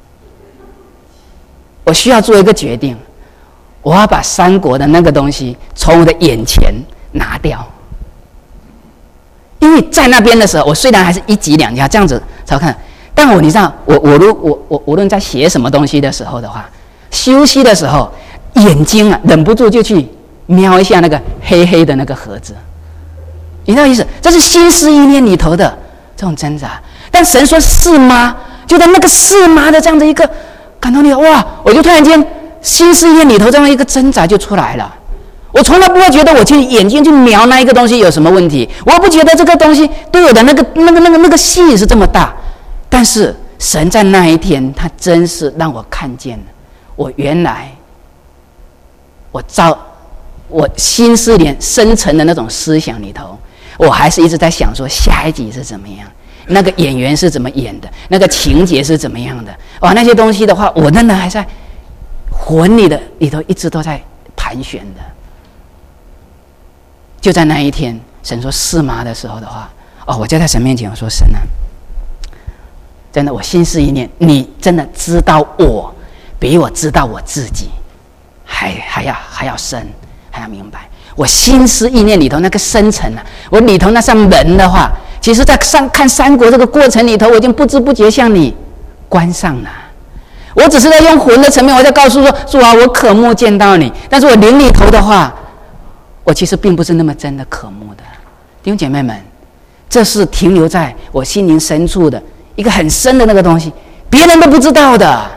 我要把三国的那个东西从我的眼前拿掉，因为在那边的时候，我虽然还是1集2集这样子才看。但你知道，我无论在写什么东西的时候的话，休息的时候，眼睛啊忍不住就去瞄一下那个黑黑的那个盒子，你知道意思？这是心思意念里头的这种挣扎。但神说是吗？就在那个是吗的这样的一个感动力，哇！我就突然间心思意念里头这样一个挣扎就出来了。我从来不会觉得我去眼睛去瞄那一个东西有什么问题，我不觉得这个东西对我的那个吸引是这么大。但是神在那一天，他真是让我看见了，我原来我心思里深层的那种思想里头，我还是一直在想说下一集是怎么样，那个演员是怎么演的，那个情节是怎么样的，哇，那些东西的话，我仍然还在魂里头一直都在盘旋的。就在那一天，神说是吗的时候的话，我就在神面前我说神啊，真的，我心思意念，你真的知道我，比我知道我自己还要深，还要明白。我心思意念里头那个深层啊，我里头那扇门的话，其实在看三国这个过程里头，我已经不知不觉向你关上了。我只是在用魂的层面，我在告诉说，主啊，我渴慕见到你。但是我灵里头的话，我其实并不是那么真的渴慕的。弟兄姐妹们，这是停留在我心灵深处的一个很深的那个东西，别人都不知道的，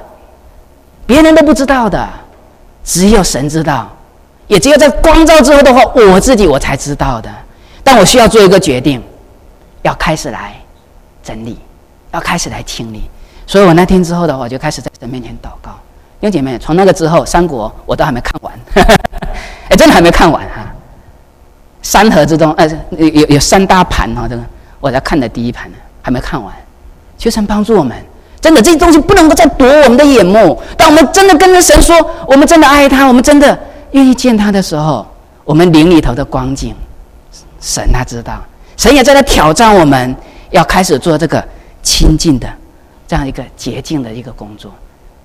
只有神知道，也只有在光照之后的话，我才知道的。但我需要做一个决定，要开始来整理，要开始来清理。所以我那天之后的话，我就开始在神面前祷告。弟兄姐妹，从那个之后，三国我都还没看完，真的还没看完哈。三盒之中，有3大盘哈，这个我才看的第一盘呢，还没看完。求神帮助我们，真的这些东西不能够再夺我们的眼目。当我们真的跟着神说，我们真的爱他，我们真的愿意见他的时候，我们灵里头的光景，神他知道，神也在那挑战我们，要开始做这个亲近的这样一个洁净的一个工作。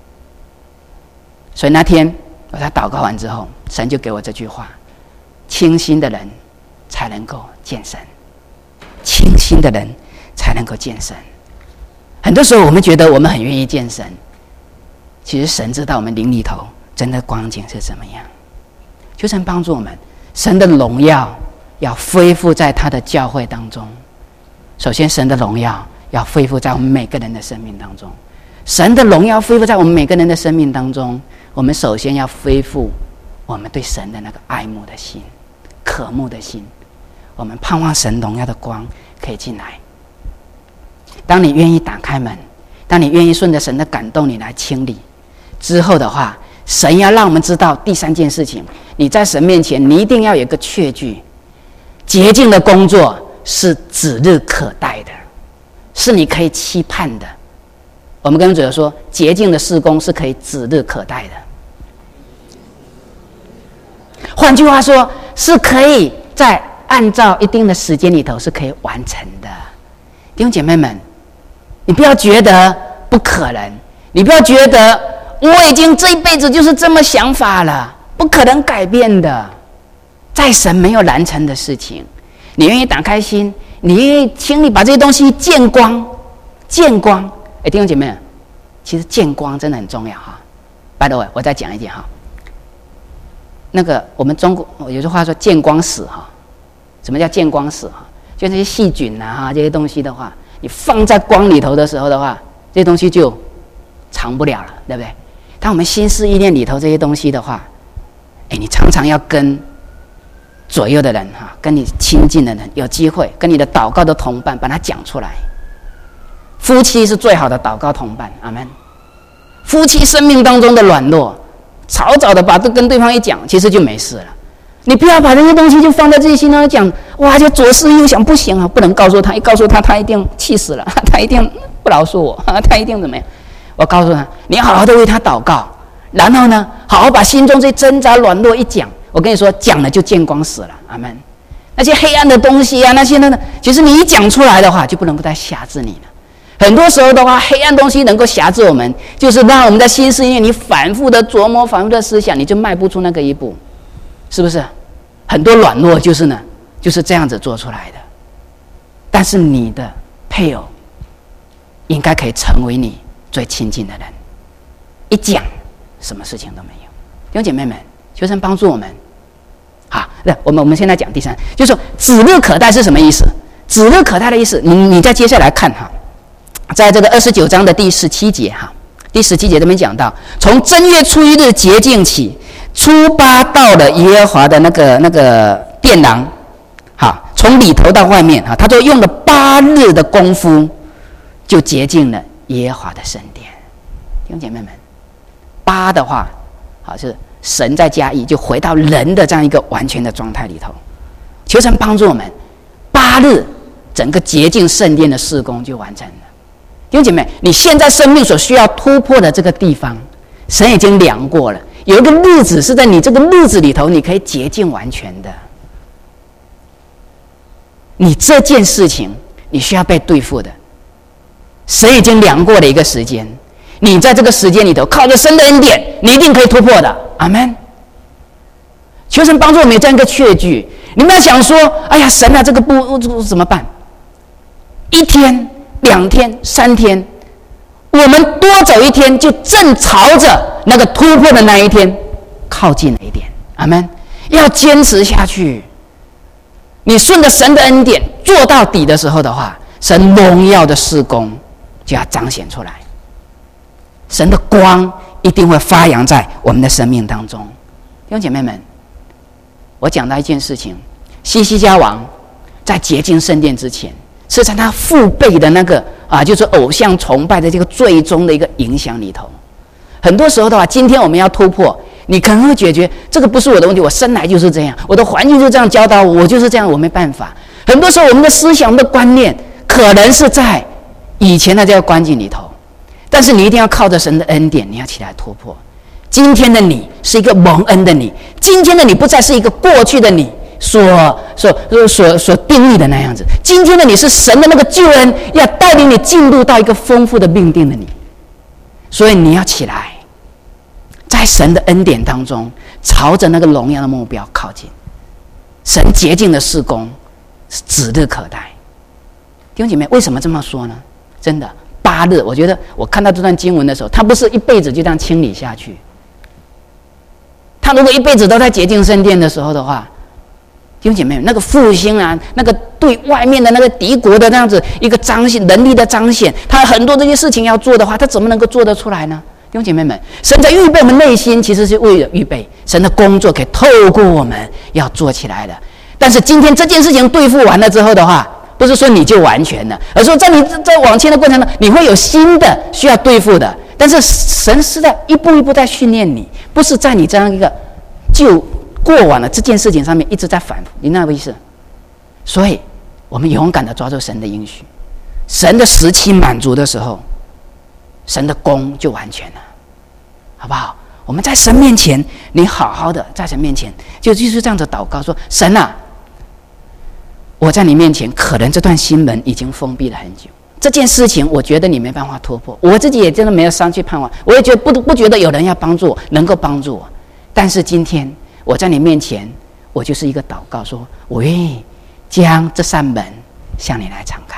所以那天我在祷告完之后，神就给我这句话：清心的人才能够见神，清心的人才能够见神。很多时候我们觉得我们很愿意见神，其实神知道我们灵里头真的光景是怎么样。求神帮助我们，神的荣耀要恢复在他的教会当中。首先神的荣耀要恢复在我们每个人的生命当中，神的荣耀恢复在我们每个人的生命当中，我们首先要恢复我们对神的那个爱慕的心，渴慕的心。我们盼望神荣耀的光可以进来。当你愿意打开门，当你愿意顺着神的感动你来清理之后的话，神要让我们知道第3件事情，你在神面前你一定要有一个确据，洁净的工作是指日可待的，是你可以期盼的。我们跟主说，洁净的事工是可以指日可待的，换句话说，是可以在按照一定的时间里头是可以完成的。弟兄姐妹们，你不要觉得不可能，你不要觉得我已经这一辈子就是这么想法了，不可能改变的。在神没有难成的事情，你愿意打开心，你愿意请你把这些东西见光，见光。弟兄姐妹，其实见光真的很重要哈。By the way， 我再讲一点哈。那个我们中国有句话说见光死哈。什么叫见光死哈？就那些细菌啊这些东西的话，你放在光里头的时候的话，这些东西就藏不了了，对不对？当我们心思意念里头这些东西的话，你常常要跟左右的人哈，跟你亲近的人有机会，跟你的祷告的同伴把它讲出来。夫妻是最好的祷告同伴，阿们。夫妻生命当中的软弱，早早的把这跟对方一讲，其实就没事了。你不要把这些东西就放在自己心上讲，哇，就左思右想，不行啊，不能告诉他，一告诉他，他一定气死了，他一定不饶恕我，他一定怎么样？我告诉他，你好好的为他祷告，然后呢，好好把心中这挣扎软弱一讲。我跟你说，讲了就见光死了，阿们。那些黑暗的东西啊，那些呢，其实你一讲出来的话，就不能够再辖制你了。很多时候的话，黑暗东西能够辖制我们，就是让我们的心思意念，你反复的琢磨，反复的思想，你就迈不出那个一步，是不是？很多软弱就是呢，就是这样子做出来的。但是你的配偶应该可以成为你最亲近的人，一讲什么事情都没有。弟兄姐妹们，求神帮助我们。好，那我们现在讲第三，就是说指日可待是什么意思？指日可待的意思，你再接下来看哈，在这个29章的第17节哈，第17节这边讲到，从正月初一日洁净起，初8到了耶和华的那个殿廊，好，从里头到外面哈，他就用了8日的功夫，就洁净了耶和华的圣殿。弟兄姐妹们，8的话，好是神再加1，就回到人的这样一个完全的状态里头。求神帮助我们，8日整个洁净圣殿的事工就完成了。弟兄姐妹，你现在生命所需要突破的这个地方，神已经量过了，有一个日子是在你这个日子里头，你可以洁净完全的。你这件事情，你需要被对付的，神已经量过了一个时间。你在这个时间里头，靠着神的恩典，你一定可以突破的。阿们。求神帮助我们有这样一个确据。你们要想说，哎呀，神啊，这个怎么办？1天、2天、3天，我们多走1天，就正朝着那个突破的那一天靠近了一点。阿们。要坚持下去。你顺着神的恩典做到底的时候的话，神荣耀的事工就要彰显出来。神的光一定会发扬在我们的生命当中。弟兄姐妹们，我讲到一件事情，西西家王在洁净圣殿之前，是在他父辈的那个就是偶像崇拜的这个最终的一个影响里头。很多时候的话，今天我们要突破，你可能会解决这个不是我的问题，我生来就是这样，我的环境就这样教导我，我就是这样，我没办法。很多时候我们的思想、我们的观念，可能是在以前的这个环境里头。但是你一定要靠着神的恩典，你要起来突破。今天的你是一个蒙恩的你，今天的你不再是一个过去的你所定义的那样子。今天的你是神的那个救恩，要带领你进入到一个丰富的命定的你。所以你要起来，在神的恩典当中，朝着那个荣耀的目标靠近。神洁净的事工是指日可待。弟兄姐妹，为什么这么说呢？真的，8日，我觉得我看到这段经文的时候，他不是一辈子就这样清理下去。他如果一辈子都在洁净圣殿的时候的话，弟兄姐妹，那个复兴啊，那个对外面的那个敌国的那样子一个彰显能力的彰显，他很多这些事情要做的话，他怎么能够做得出来呢？弟兄姐妹们，神在预备我们内心，其实是为了预备神的工作可以透过我们要做起来的。但是今天这件事情对付完了之后的话，不是说你就完全了，而是说在你在往前的过程中，你会有新的需要对付的。但是神是在一步一步在训练你，不是在你这样一个就过往的这件事情上面一直在反复，你那个意思？所以我们勇敢的抓住神的应许，神的时期满足的时候，神的功就完全了，好不好？我们在神面前，你好好的在神面前，就是这样子祷告说：神啊， 我在你面前，可能这段心门已经封闭了很久。这件事情，我觉得你没办法突破，我自己也真的没有上去盼望，我也觉得不觉得有人要帮助我，能够帮助我。但是今天我在你面前，我就是一个祷告，说我愿意将这扇门向你来敞开，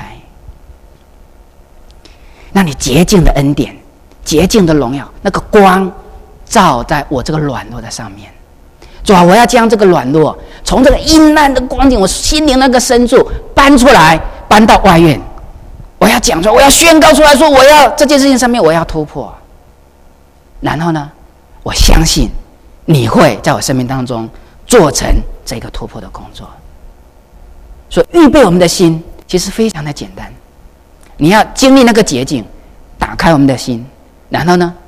让你洁净的恩典、洁净的荣耀，那个光照在我这个软弱的上面。主啊，我要将这个软弱从这个阴暗的光景，我心灵那个深处搬出来，搬到外院。我要讲出来，我要宣告出来，说我要这件事情上面我要突破。然后呢，我相信你会在我生命当中做成这个突破的工作。所以预备我们的心其实非常的简单，你要经历那个捷径，打开我们的心，然后呢，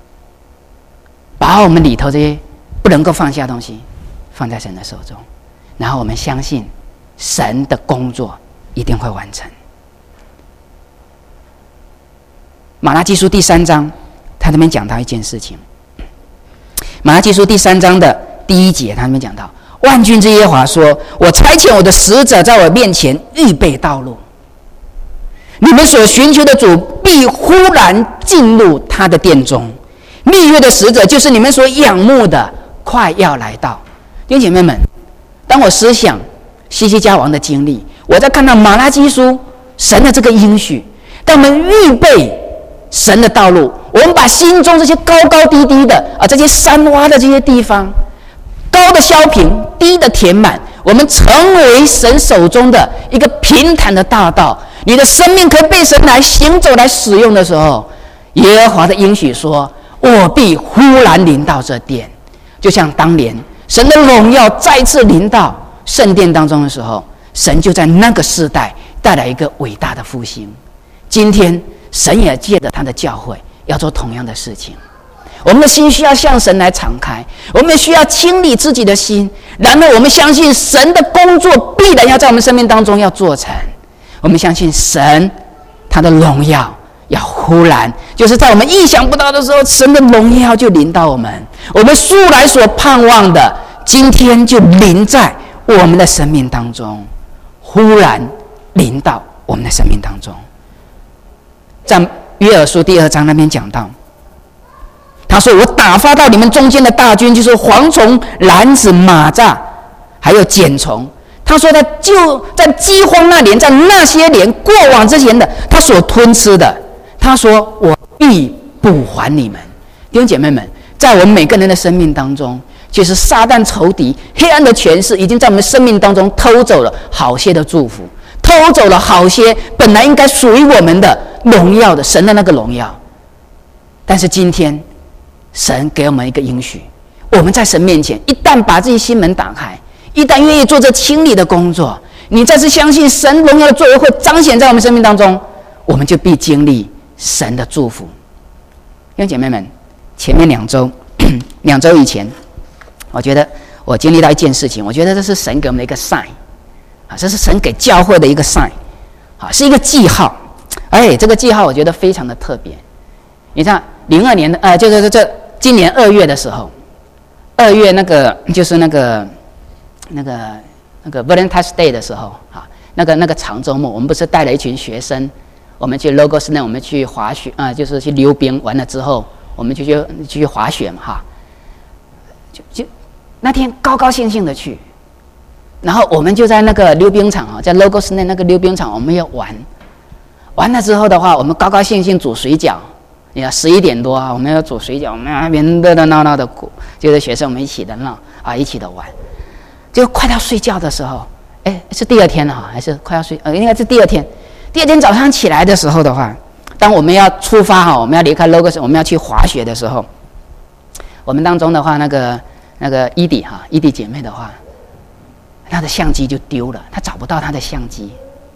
把我们里头这些不能够放下的东西放在神的手中，然后我们相信神的工作一定会完成。马拉基书第3章，他这边讲到一件事情。马拉基书第3章的第1节，他这边讲到，万军之耶和华说：“我差遣我的使者在我面前预备道路，你们所寻求的主必忽然进入他的殿中。蜜月的使者就是你们所仰慕的，快要来到。”弟兄姐妹们，当我思想西西家王的经历，我在看到马拉基书神的这个应许，当我们预备神的道路，我们把心中这些高高低低的这些山洼的这些地方，高的削平，低的填满，我们成为神手中的一个平坦的大道。你的生命可以被神来行走来使用的时候，耶和华的应许说：“我必忽然临到这殿。”就像当年神的荣耀再次临到圣殿当中的时候，神就在那个世代带来一个伟大的复兴。今天神也借着他的教会要做同样的事情。我们的心需要向神来敞开，我们需要清理自己的心，然后我们相信神的工作必然要在我们生命当中要做成。我们相信神他的荣耀要忽然，就是在我们意想不到的时候，神的荣耀就临到我们，我们素来所盼望的今天就临在我们的生命当中，忽然临到我们的生命当中。在约珥书第2章那边讲到，他说：“我打发到你们中间的大军，就是蝗虫、蝻子、蚂蚱，还有茧虫。”他说他就在饥荒那年，在那些年过往之前的他所吞吃的，他说我必补还你们。弟兄姐妹们，在我们每个人的生命当中，其实撒旦仇敌黑暗的权势已经在我们生命当中偷走了好些的祝福，偷走了好些本来应该属于我们的荣耀的神的那个荣耀。但是今天神给我们一个应许，我们在神面前一旦把自己心门打开，一旦愿意做这清理的工作，你再次相信神荣耀的作为会彰显在我们生命当中，我们就必经历神的祝福。弟兄姐妹们，前面2周2周以前，我觉得我经历到一件事情，我觉得这是神给我们的一个 sign 这是神给教会的一个 sign 是一个记号。这个记号我觉得非常的特别。你看02年的就是今年2月的时候，2月那个就是那个 Valentine's Day 的时候那个长周末，我们不是带了一群学生，我们去 Logos 那，我们去滑雪就是去溜冰，完了之后我们就去滑雪嘛就那天高高兴兴的去，然后我们就在那个溜冰场在 Logos 那个溜冰场，我们要完了之后的话，我们高高兴兴煮水饺。你看11点多我们要煮水饺，我们那边热热闹闹的，就是学生我们一起的闹一起的玩。就快到睡觉的时候，是第2天了还是快要睡？应该是第2天。第2天早上起来的时候的话，当我们要出发我们要离开 Logos， 我们要去滑雪的时候，我们当中的话，那个伊迪姐妹的话，她的相机就丢了，她找不到她的相机，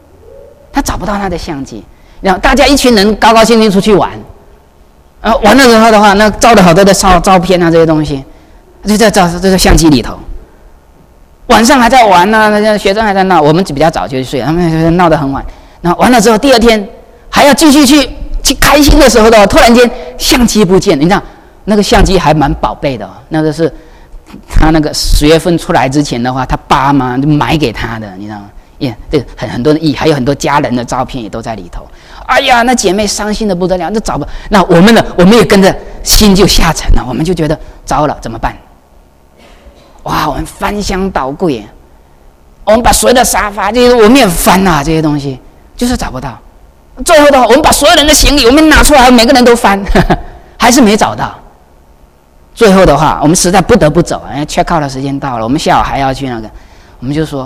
然后大家一群人高高兴兴出去玩，玩的时候的话，那照了好多的照片这些东西，就在这个相机里头。晚上还在玩那学生还在闹，我们比较早就去睡，他们闹得很晚。然后完了之后，第2天还要继续去开心的时候的，突然间相机不见，你知道那个相机还蛮宝贝的那个是他那个10月份出来之前的话，他爸妈就买给他的，你知道吗？ 这很多人还有很多家人的照片也都在里头。哎呀，那姐妹伤心的不得了，那找不，那我们呢？我们也跟着心就下沉了，我们就觉得糟了，怎么办？哇，我们翻箱倒柜，我们把所有的沙发这些我们也翻啊，这些东西就是找不到。最后的话，我们把所有人的行李我们拿出来，每个人都翻，还是没找到。最后的话，我们实在不得不走，check out 的时间到了，我们下午还要去那个，我们就说，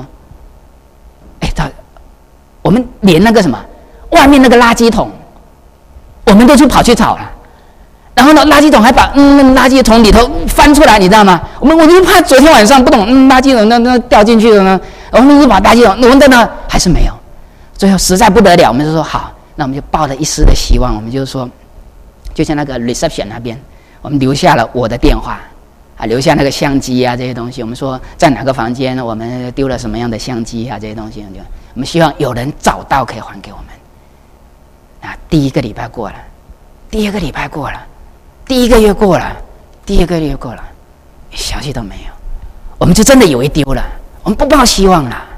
我们连那个什么外面那个垃圾桶，我们都跑去找了。然后呢，垃圾桶还把垃圾桶里头翻出来，你知道吗？我就怕昨天晚上不懂垃圾桶那掉进去了呢，我们就把垃圾桶闻到呢，还是没有。最后实在不得了，我们就说好，那我们就抱着一丝的希望，我们就说，就像那个 reception 那边，我们留下了我的电话留下那个相机这些东西。我们说在哪个房间，我们丢了什么样的相机这些东西，我们希望有人找到可以还给我们。第一个礼拜过了，第二个礼拜过了，第一个月过了，第二个月过了，消息都没有，我们就真的以为丢了，我们不抱希望了。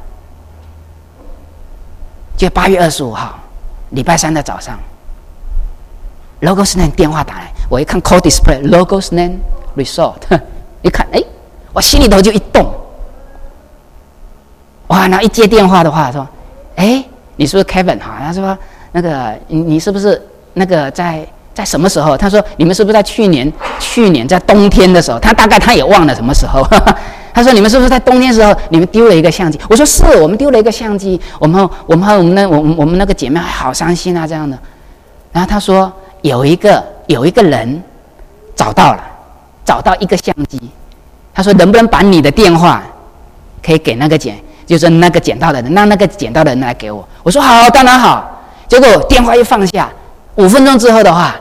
就8月25号，礼拜3的早上 ，Logos Land 电话打来，我一看 call display Logos Land Resort， 一看，我心里头就一动，哇！然后一接电话的话说，你是不是 Kevin 哈？他说那个你是不是那个在什么时候？他说你们是不是在去年在冬天的时候？他大概他也忘了什么时候。他说你们是不是在冬天的时候你们丢了一个相机？我说是，我们丢了一个相机。我们那个姐妹还好伤心这样的。然后他说有一个人找到一个相机。他说能不能把你的电话可以给那个就是那个捡到的人，让那个捡到的人来给我。我说好，当然好。结果电话一放下，5分钟之后的话，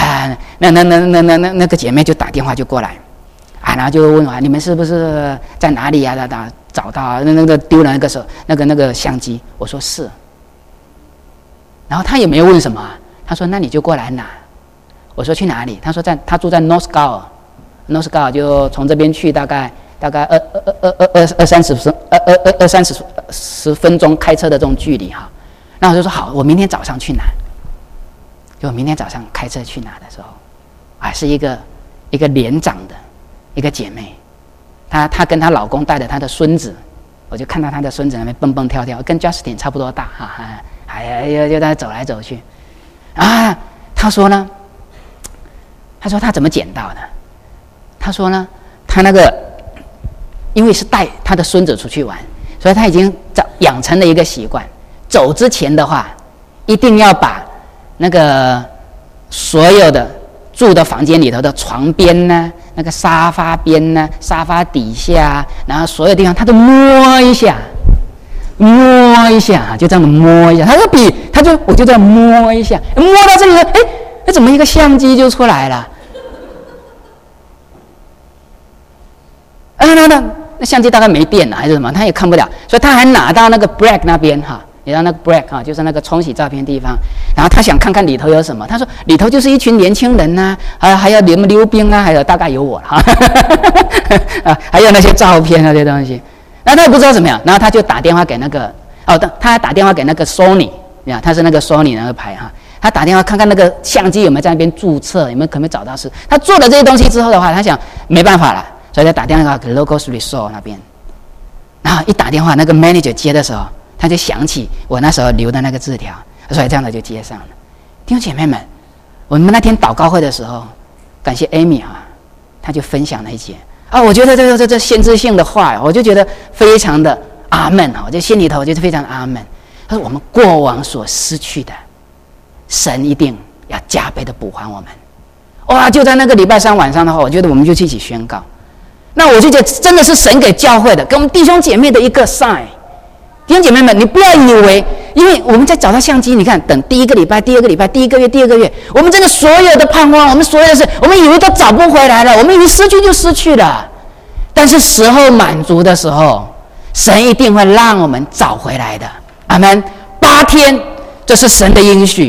那个姐妹就打电话就过来，然后就问我你们是不是在哪里找到那个丢了那个相机？我说是。然后他也没有问什么，他说那你就过来拿。我说去哪里？他说他住在 North Gower 就从这边去大概20-30分钟开车的这种距离哈。那我就说好，我明天早上去拿。就明天早上开车去拿的时候，是一个年长的一个姐妹，她跟她老公带着她的孙子，我就看到她的孙子那边蹦蹦跳跳，跟 Justin 差不多大就在走来走去。她说呢，她怎么捡到的？她说呢，她那个因为是带她的孙子出去玩，所以她已经养成了一个习惯，走之前的话，一定要把那个所有的住的房间里头的床边那个沙发边沙发底下然后所有地方他都摸一下，就这样摸一下。我就这样摸一下，摸到这里了，怎么一个相机就出来了？那相机大概没电了还是什么，他也看不了，所以他还拿到那个 break 那边你知道那个 break 就是那个冲洗照片地方，然后他想看看里头有什么。他说里头就是一群年轻人还有溜冰还有大概有我还有那些照片这些东西。然后他也不知道怎么样，然后他就打电话给那个他还打电话给那个 Sony， 他是那个 Sony 那个牌他打电话看看那个相机有没有在那边注册，有没有可能找到是。他做了这些东西之后的话，他想没办法了，所以他打电话给 Logos Resort 那边。然后一打电话，那个 manager 接的时候，他就想起我那时候留的那个字条，所以这样的就接上了。弟兄姐妹们，我们那天祷告会的时候，感谢 Amy 他就分享了一些我觉得这先知性的话，我就觉得非常的阿们我就心里头就是非常的阿们。他说我们过往所失去的，神一定要加倍的补还我们。就在那个礼拜3晚上的话，我觉得我们就一起宣告。那我就觉得真的是神给教会的，给我们弟兄姐妹的一个 sign。弟兄姐妹们，你不要以为，因为我们在找到相机，你看，等第一个礼拜、第二个礼拜、第一个月、第二个月，我们真的所有的盼望，我们所有的事，我们以为都找不回来了，我们以为失去就失去了。但是时候满足的时候，神一定会让我们找回来的。阿们。8天，这是神的应许。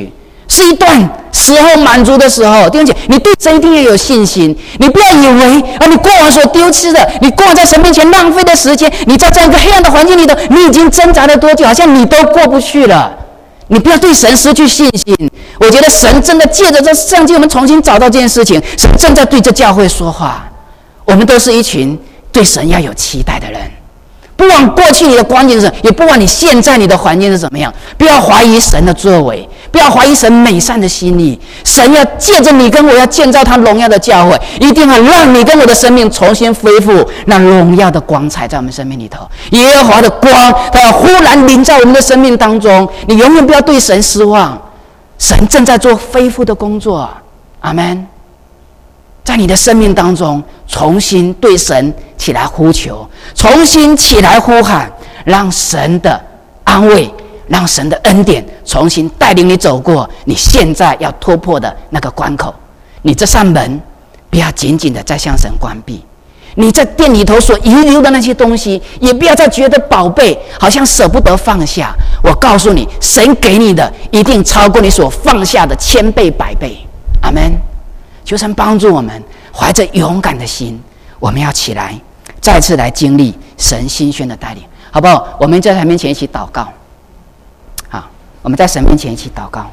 是一段时候满足的时候。弟兄姐妹，你对神一定要有信心。你不要以为你过往所丢失的，你过往在神面前浪费的时间，你在这样一个黑暗的环境里头，你已经挣扎了多久，好像你都过不去了。你不要对神失去信心。我觉得神真的借着这圣经，我们重新找到这件事情，神正在对这教会说话。我们都是一群对神要有期待的人。不管过去你的光景是什么，也不管你现在你的环境是怎么样，不要怀疑神的作为，不要怀疑神美善的心意。神要借着你跟我，要建造他荣耀的教会，一定要让你跟我的生命重新恢复那荣耀的光彩在我们生命里头。耶和华的光，他要忽然临在我们的生命当中。你永远不要对神失望，神正在做恢复的工作。阿们。在你的生命当中，重新对神起来呼求，重新起来呼喊，让神的安慰，让神的恩典重新带领你走过你现在要突破的那个关口。你这扇门不要紧紧的再向神关闭，你在店里头所遗留的那些东西，也不要再觉得宝贝，好像舍不得放下。我告诉你，神给你的一定超过你所放下的1000倍100倍。阿们。求神帮助我们，怀着勇敢的心，我们要起来，再次来经历神新鲜的带领，好不好？我们在神面前一起祷告。好，我们在神面前一起祷告。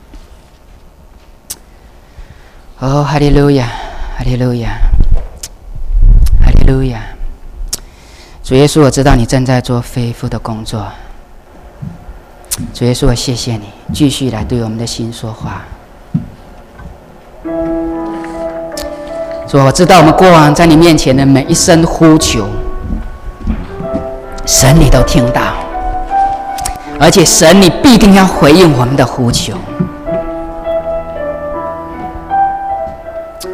哦，哈利路亚，哈利路亚，哈利路亚！主耶稣，我知道你正在做恢复的工作。主耶稣，我谢谢你，继续来对我们的心说话。主，我知道我们过往在你面前的每一声呼求，神你都听到，而且神你必定要回应我们的呼求。